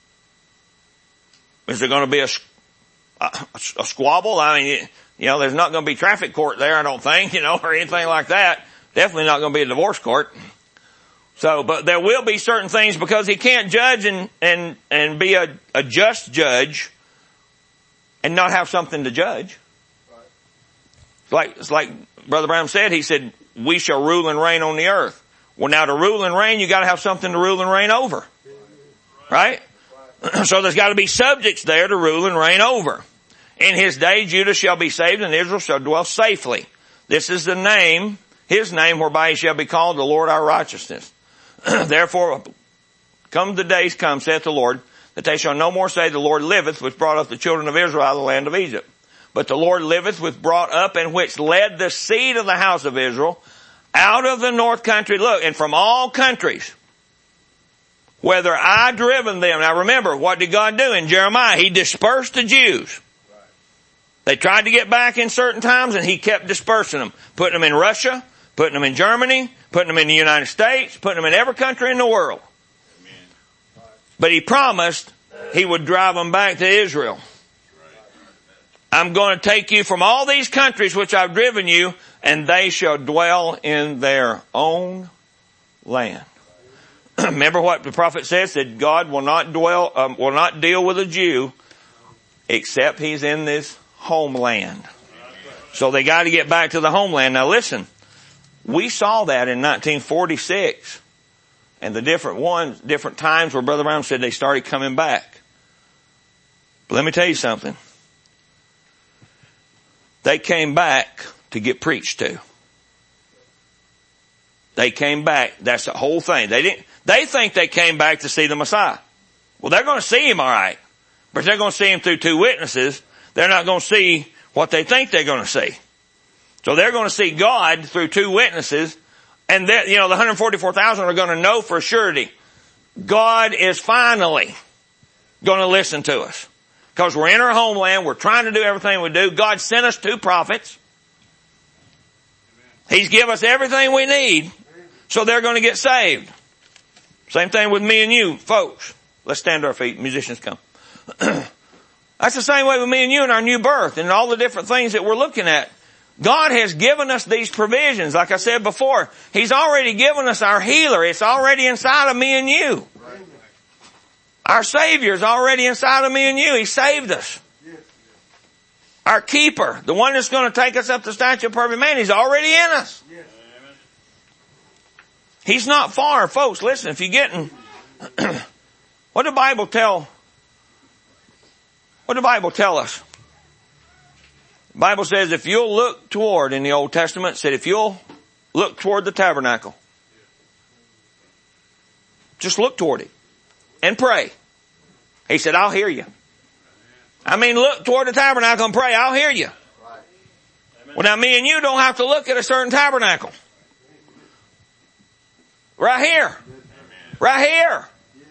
Is there going to be a, a, a squabble? I mean, you know, there's not going to be traffic court there, I don't think, you know, or anything like that. Definitely not going to be a divorce court. So, but there will be certain things because he can't judge and, and, and be a, a just judge and not have something to judge. It's like, it's like Brother Brown said, he said, we shall rule and reign on the earth. Well, now to rule and reign, you got to have something to rule and reign over. Right? So there's got to be subjects there to rule and reign over. In his day, Judah shall be saved and Israel shall dwell safely. This is the name, his name, whereby he shall be called the Lord our righteousness. Therefore, come the days come, saith the Lord, that they shall no more say the Lord liveth, which brought up the children of Israel out of the land of Egypt. But the Lord liveth, which brought up and which led the seed of the house of Israel out of the north country. Look, and from all countries. Whether I driven them. Now remember, what did God do in Jeremiah? He dispersed the Jews. They tried to get back in certain times and he kept dispersing them. Putting them in Russia, putting them in Germany, putting them in the United States, putting them in every country in the world. But he promised he would drive them back to Israel. I'm going to take you from all these countries which I've driven you, and they shall dwell in their own land. Remember what the prophet says, that God will not dwell, um, will not deal with a Jew except he's in this homeland. So they got to get back to the homeland. Now listen, we saw that in nineteen forty-six. And the different ones, different times where Brother Brown said they started coming back. But let me tell you something. They came back to get preached to. They came back. That's the whole thing. They didn't, they think they came back to see the Messiah. Well, they're going to see him all right. But they're going to see him through two witnesses. They're not going to see what they think they're going to see. So they're going to see God through two witnesses. And that, you know, the one hundred forty-four thousand are going to know for surety God is finally going to listen to us. Because we're in our homeland. We're trying to do everything we do. God sent us two prophets. He's given us everything we need. So they're going to get saved. Same thing with me and you, folks. Let's stand to our feet. Musicians come. That's the same way with me and you and our new birth and all the different things that we're looking at. God has given us these provisions. Like I said before, He's already given us our healer. It's already inside of me and you. Our Savior is already inside of me and you. He saved us. Our keeper, the one that's going to take us up to the statue of perfect man, He's already in us. He's not far. Folks, listen, if you're getting, what did the Bible tell, what did the Bible tell us? The Bible says if you'll look toward, in the Old Testament, it said if you'll look toward the tabernacle, just look toward it and pray. He said, I'll hear you. I mean, look toward the tabernacle and pray, I'll hear you. Well, now me and you don't have to look at a certain tabernacle. Right here. Right here.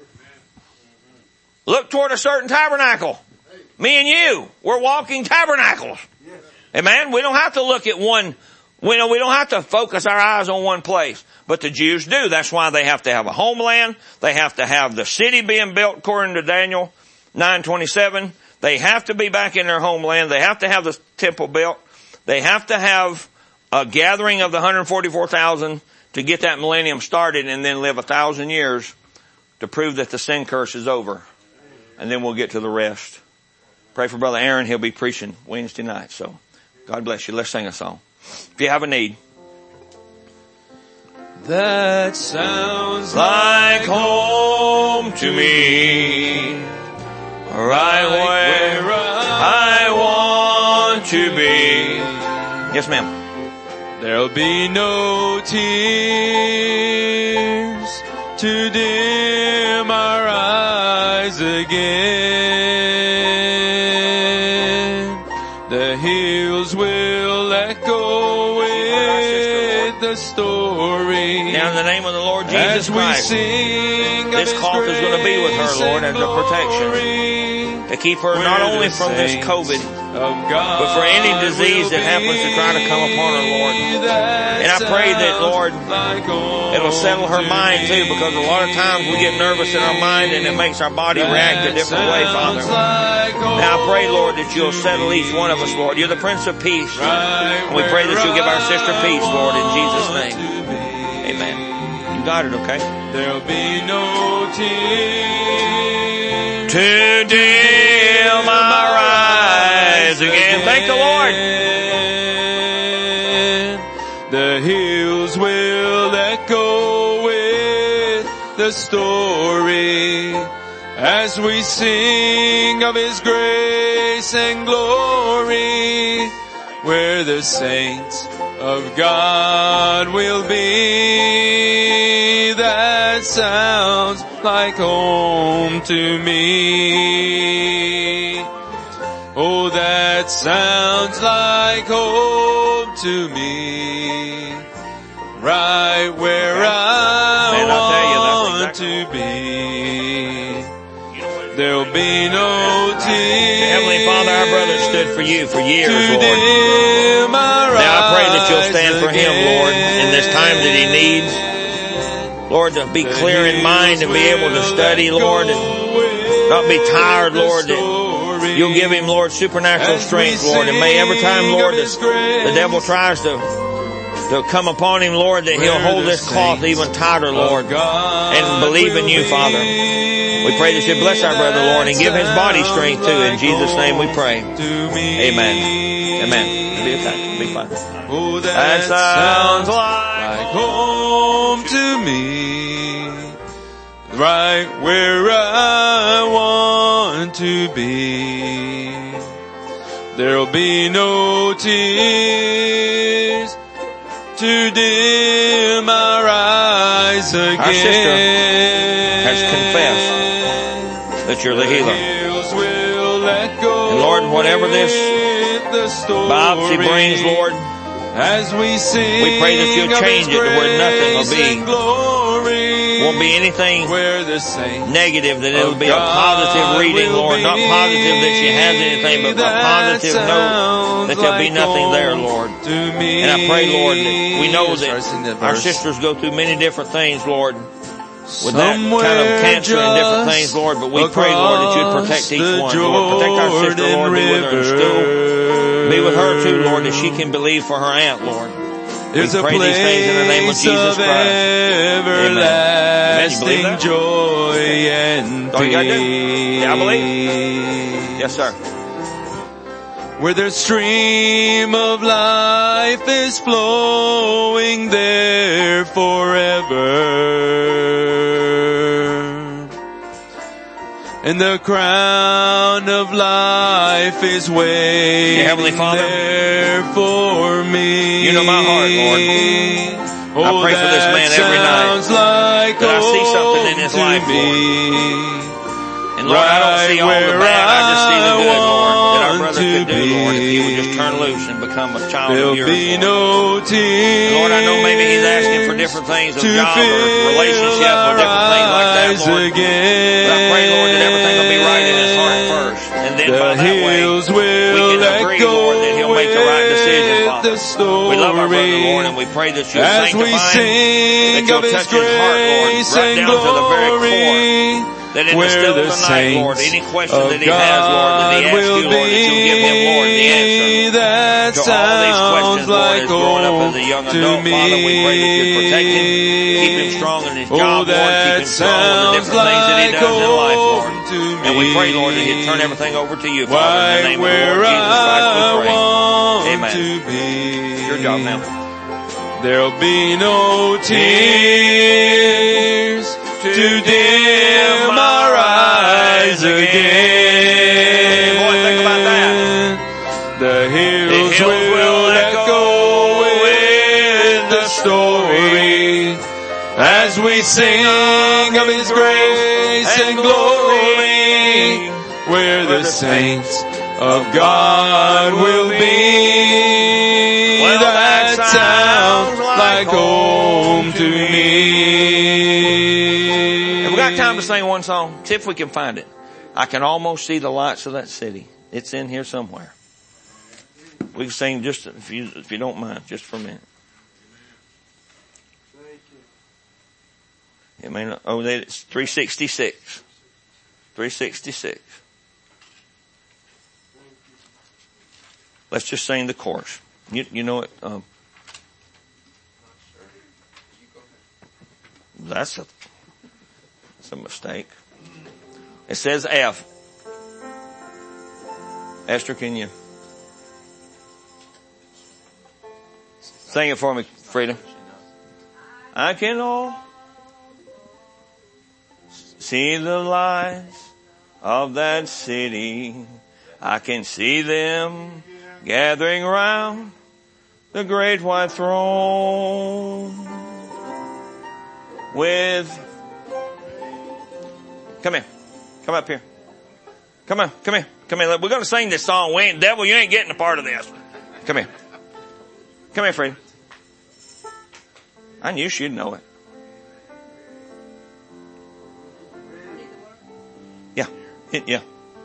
Look toward a certain tabernacle. Me and you, we're walking tabernacles. Amen. We don't have to look at one, we don't, we don't have to focus our eyes on one place. But the Jews do. That's why they have to have a homeland. They have to have the city being built according to Daniel nine twenty-seven. They have to be back in their homeland. They have to have the temple built. They have to have a gathering of the one hundred forty-four thousand to get that millennium started and then live a thousand years to prove that the sin curse is over. And then we'll get to the rest. Pray for Brother Aaron. He'll be preaching Wednesday night. So God bless you. Let's sing a song. If you have a need. That sounds like home to me, right where I want to be. Yes, ma'am. There'll be no tears to dim our eyes again. The hills will echo with the story. Now in the name of the Lord Jesus Christ, this cloth is going to be with her, Lord, as a protection to keep her not only from this COVID, but for any disease that happens to try to come upon her, Lord. And I pray that, Lord, it'll settle her mind too, because a lot of times we get nervous in our mind and it makes our body react a different way, Father. Now I pray, Lord, that you'll settle each one of us, Lord. You're the Prince of Peace. And we pray that you'll give our sister peace, Lord, in Jesus' name. Amen. You got it, okay? There'll be no tears to dim our eyes again. Thank the Lord. The hills will echo with the story as we sing of His grace and glory, where the saints of God will be. That sounds like home to me. Oh, that sounds like home to me, right where I Man, I'll tell you, want that's exactly to be. There'll be no tears. Heavenly Father, our brother stood for you for years, to Lord. dim our Now I pray that you'll stand for him, eyes Lord, in this time that he needs. Lord, to be clear in mind and be able to study, Lord, and not be tired, Lord, that you'll give him, Lord, supernatural strength, Lord, and may every time, Lord, that the devil tries to to come upon him, Lord, that he'll hold this cloth even tighter, Lord, and believe in you, Father. We pray that you bless our brother, Lord, and give his body strength too. In Jesus' name we pray. Amen. Amen. It'll be okay. It'll be fine. Oh, that, That sounds like home to me, right where I want to be. There'll be no tears to dim our eyes again. Our sister has confessed that you're the healer. And Lord, whatever this biopsy brings, Lord, as we sing, we pray that you'll change it to where nothing will be, won't be anything negative, that it'll be a positive reading, Lord. Not positive that she has anything, but a positive note that there'll be nothing there, Lord. And I pray, Lord, that we know that our sisters go through many different things, Lord, with that kind of cancer and different things, Lord, but we pray, Lord, that you'd protect each one, Lord. Protect our sister, Lord, be with her in school. Be with her too, Lord, that she can believe for her aunt, Lord. We pray these things in the name of Jesus Christ. Amen. Amen. You believe that? Joy and all you gotta do? Yeah, I believe. Yes, sir. Where the stream of life is flowing there forever. And the crown of life is waiting Heavenly Father, there for me. You know my heart, Lord. Oh, I pray for this man every night like that I see something in his life, me. Lord. And Lord, I don't see all the bad, I just see the good, Lord, that our brother could do, Lord, if he would just turn loose and become a child There'll of yours, be Lord. No tears. And Lord, I know maybe he's asking for different things of job or relationship or different things like that, Lord. Again. But I pray, Lord, that everything will be right in his heart first. And then the by that way, we can agree, Lord, that he'll make the right decision, Father. We love our brother, Lord, and we pray that you'll As sanctify him, that you'll touch his heart, Lord, right down to the very core. That in the still of the night, Lord, any question that he has, Lord, that he asks you, Lord, that you'll give him, Lord, the answer to all these questions, Lord, as growing up as a young adult. Father, we pray that you'd protect him, keep him strong in his job, Lord, keep him strong in the different things that he does in life, Lord. And we pray, Lord, that he'd turn everything over to you, Father, in the name of the Lord Jesus Christ, we pray. Amen. It's your job now. There'll be no tears to dim our eyes again. Boy, think about that. The hills, the hills will, will echo with the story as we sing of His grace and glory, where the saints of God will be. Well, that sounds like home to me. Have we got time to sing one song? See if we can find it. I can almost see the lights of that city. It's in here somewhere. We can sing just, if you, if you don't mind, just for a minute. It may not, oh, it's three sixty-six. three sixty-six. Let's just sing the chorus. You, you know it, um, that's a, that's a mistake. It says F. Esther, can you sing it for me, Frida? I can all see the lights of that city. I can see them gathering round the great white throne with, come here, come up here, come on, come here, come here. We're going to sing this song. We ain't, devil, you ain't getting a part of this. Come here, come here, Freddie. I knew she'd know it. Yeah, yeah.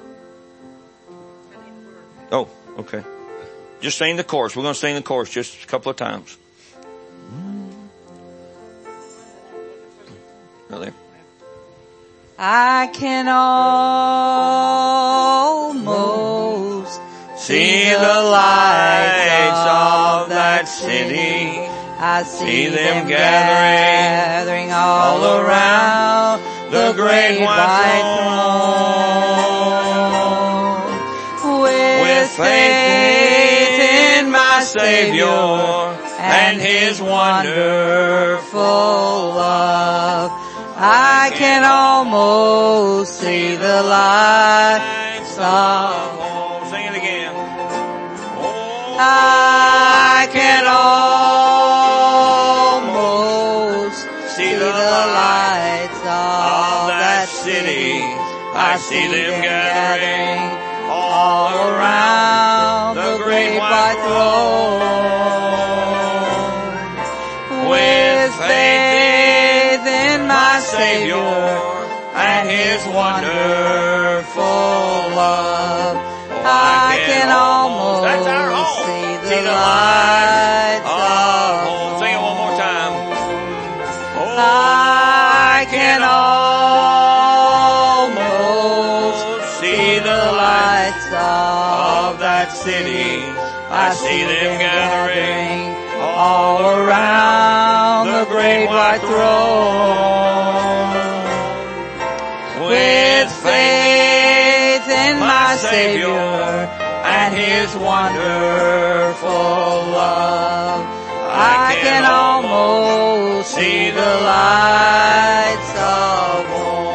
Oh, okay. Just sing the chorus. We're going to sing the chorus just a couple of times. Really? I can almost see the lights of that city. I see, see them, them gathering, gathering all around the great white throne. With faith in my Savior and His wonderful love, I can almost see the lights of home. Sing it again. I can almost see the lights of that city. I see them gathering all around the great white throne. With faith in my Savior and His wonderful love, I can almost see the lights of home. Sing it one more time. I can almost see the lights of that city. I see them gathering all around the great white throne. With faith in my Savior and His wonderful love, I can almost see the lights of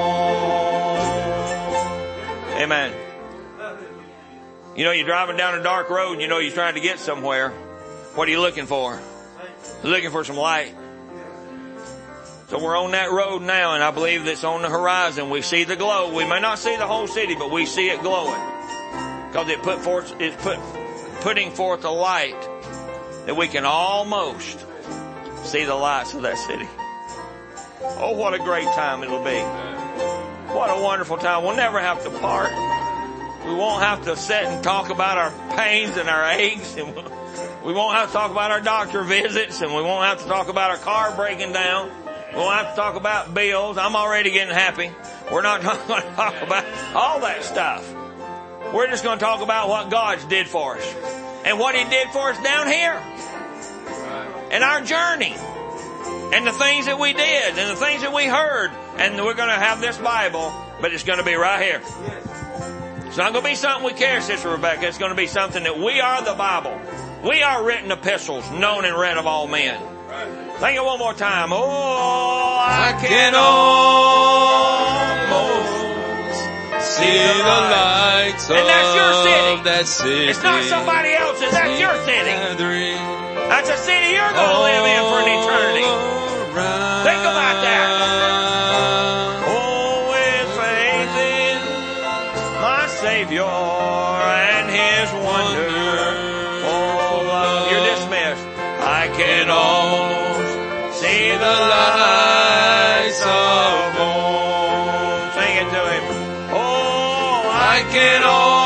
home. Amen. You know, you're driving down a dark road and you know you're trying to get somewhere. What are you looking for? You're looking for some light. So we're on that road now, and I believe that's on the horizon. We see the glow. We may not see the whole city, but we see it glowing. Because it put forth, it's put, putting forth a light that we can almost see the lights of that city. Oh, what a great time it'll be. What a wonderful time. We'll never have to part. We won't have to sit and talk about our pains and our aches, and we won't have to talk about our doctor visits, and we won't have to talk about our car breaking down. We won't have to talk about bills. I'm already getting happy. We're not going to talk about all that stuff. We're just going to talk about what God's did for us and what He did for us down here and our journey and the things that we did and the things that we heard. And we're going to have this Bible, but it's going to be right here. It's not going to be something we carry, Sister Rebecca. It's going to be something that we are the Bible. We are written epistles, known and read of all men. Sing it one more time. Oh, I can almost see the lights and that's your city. Of that city. It's not somebody else's. That's your city. That's a city you're going to live in for an eternity. Think about that. Oh, with faith in my Savior and His wonderful love. You're dismissed. I can almost see the lights of home. Sing it to Him. Oh, I can almost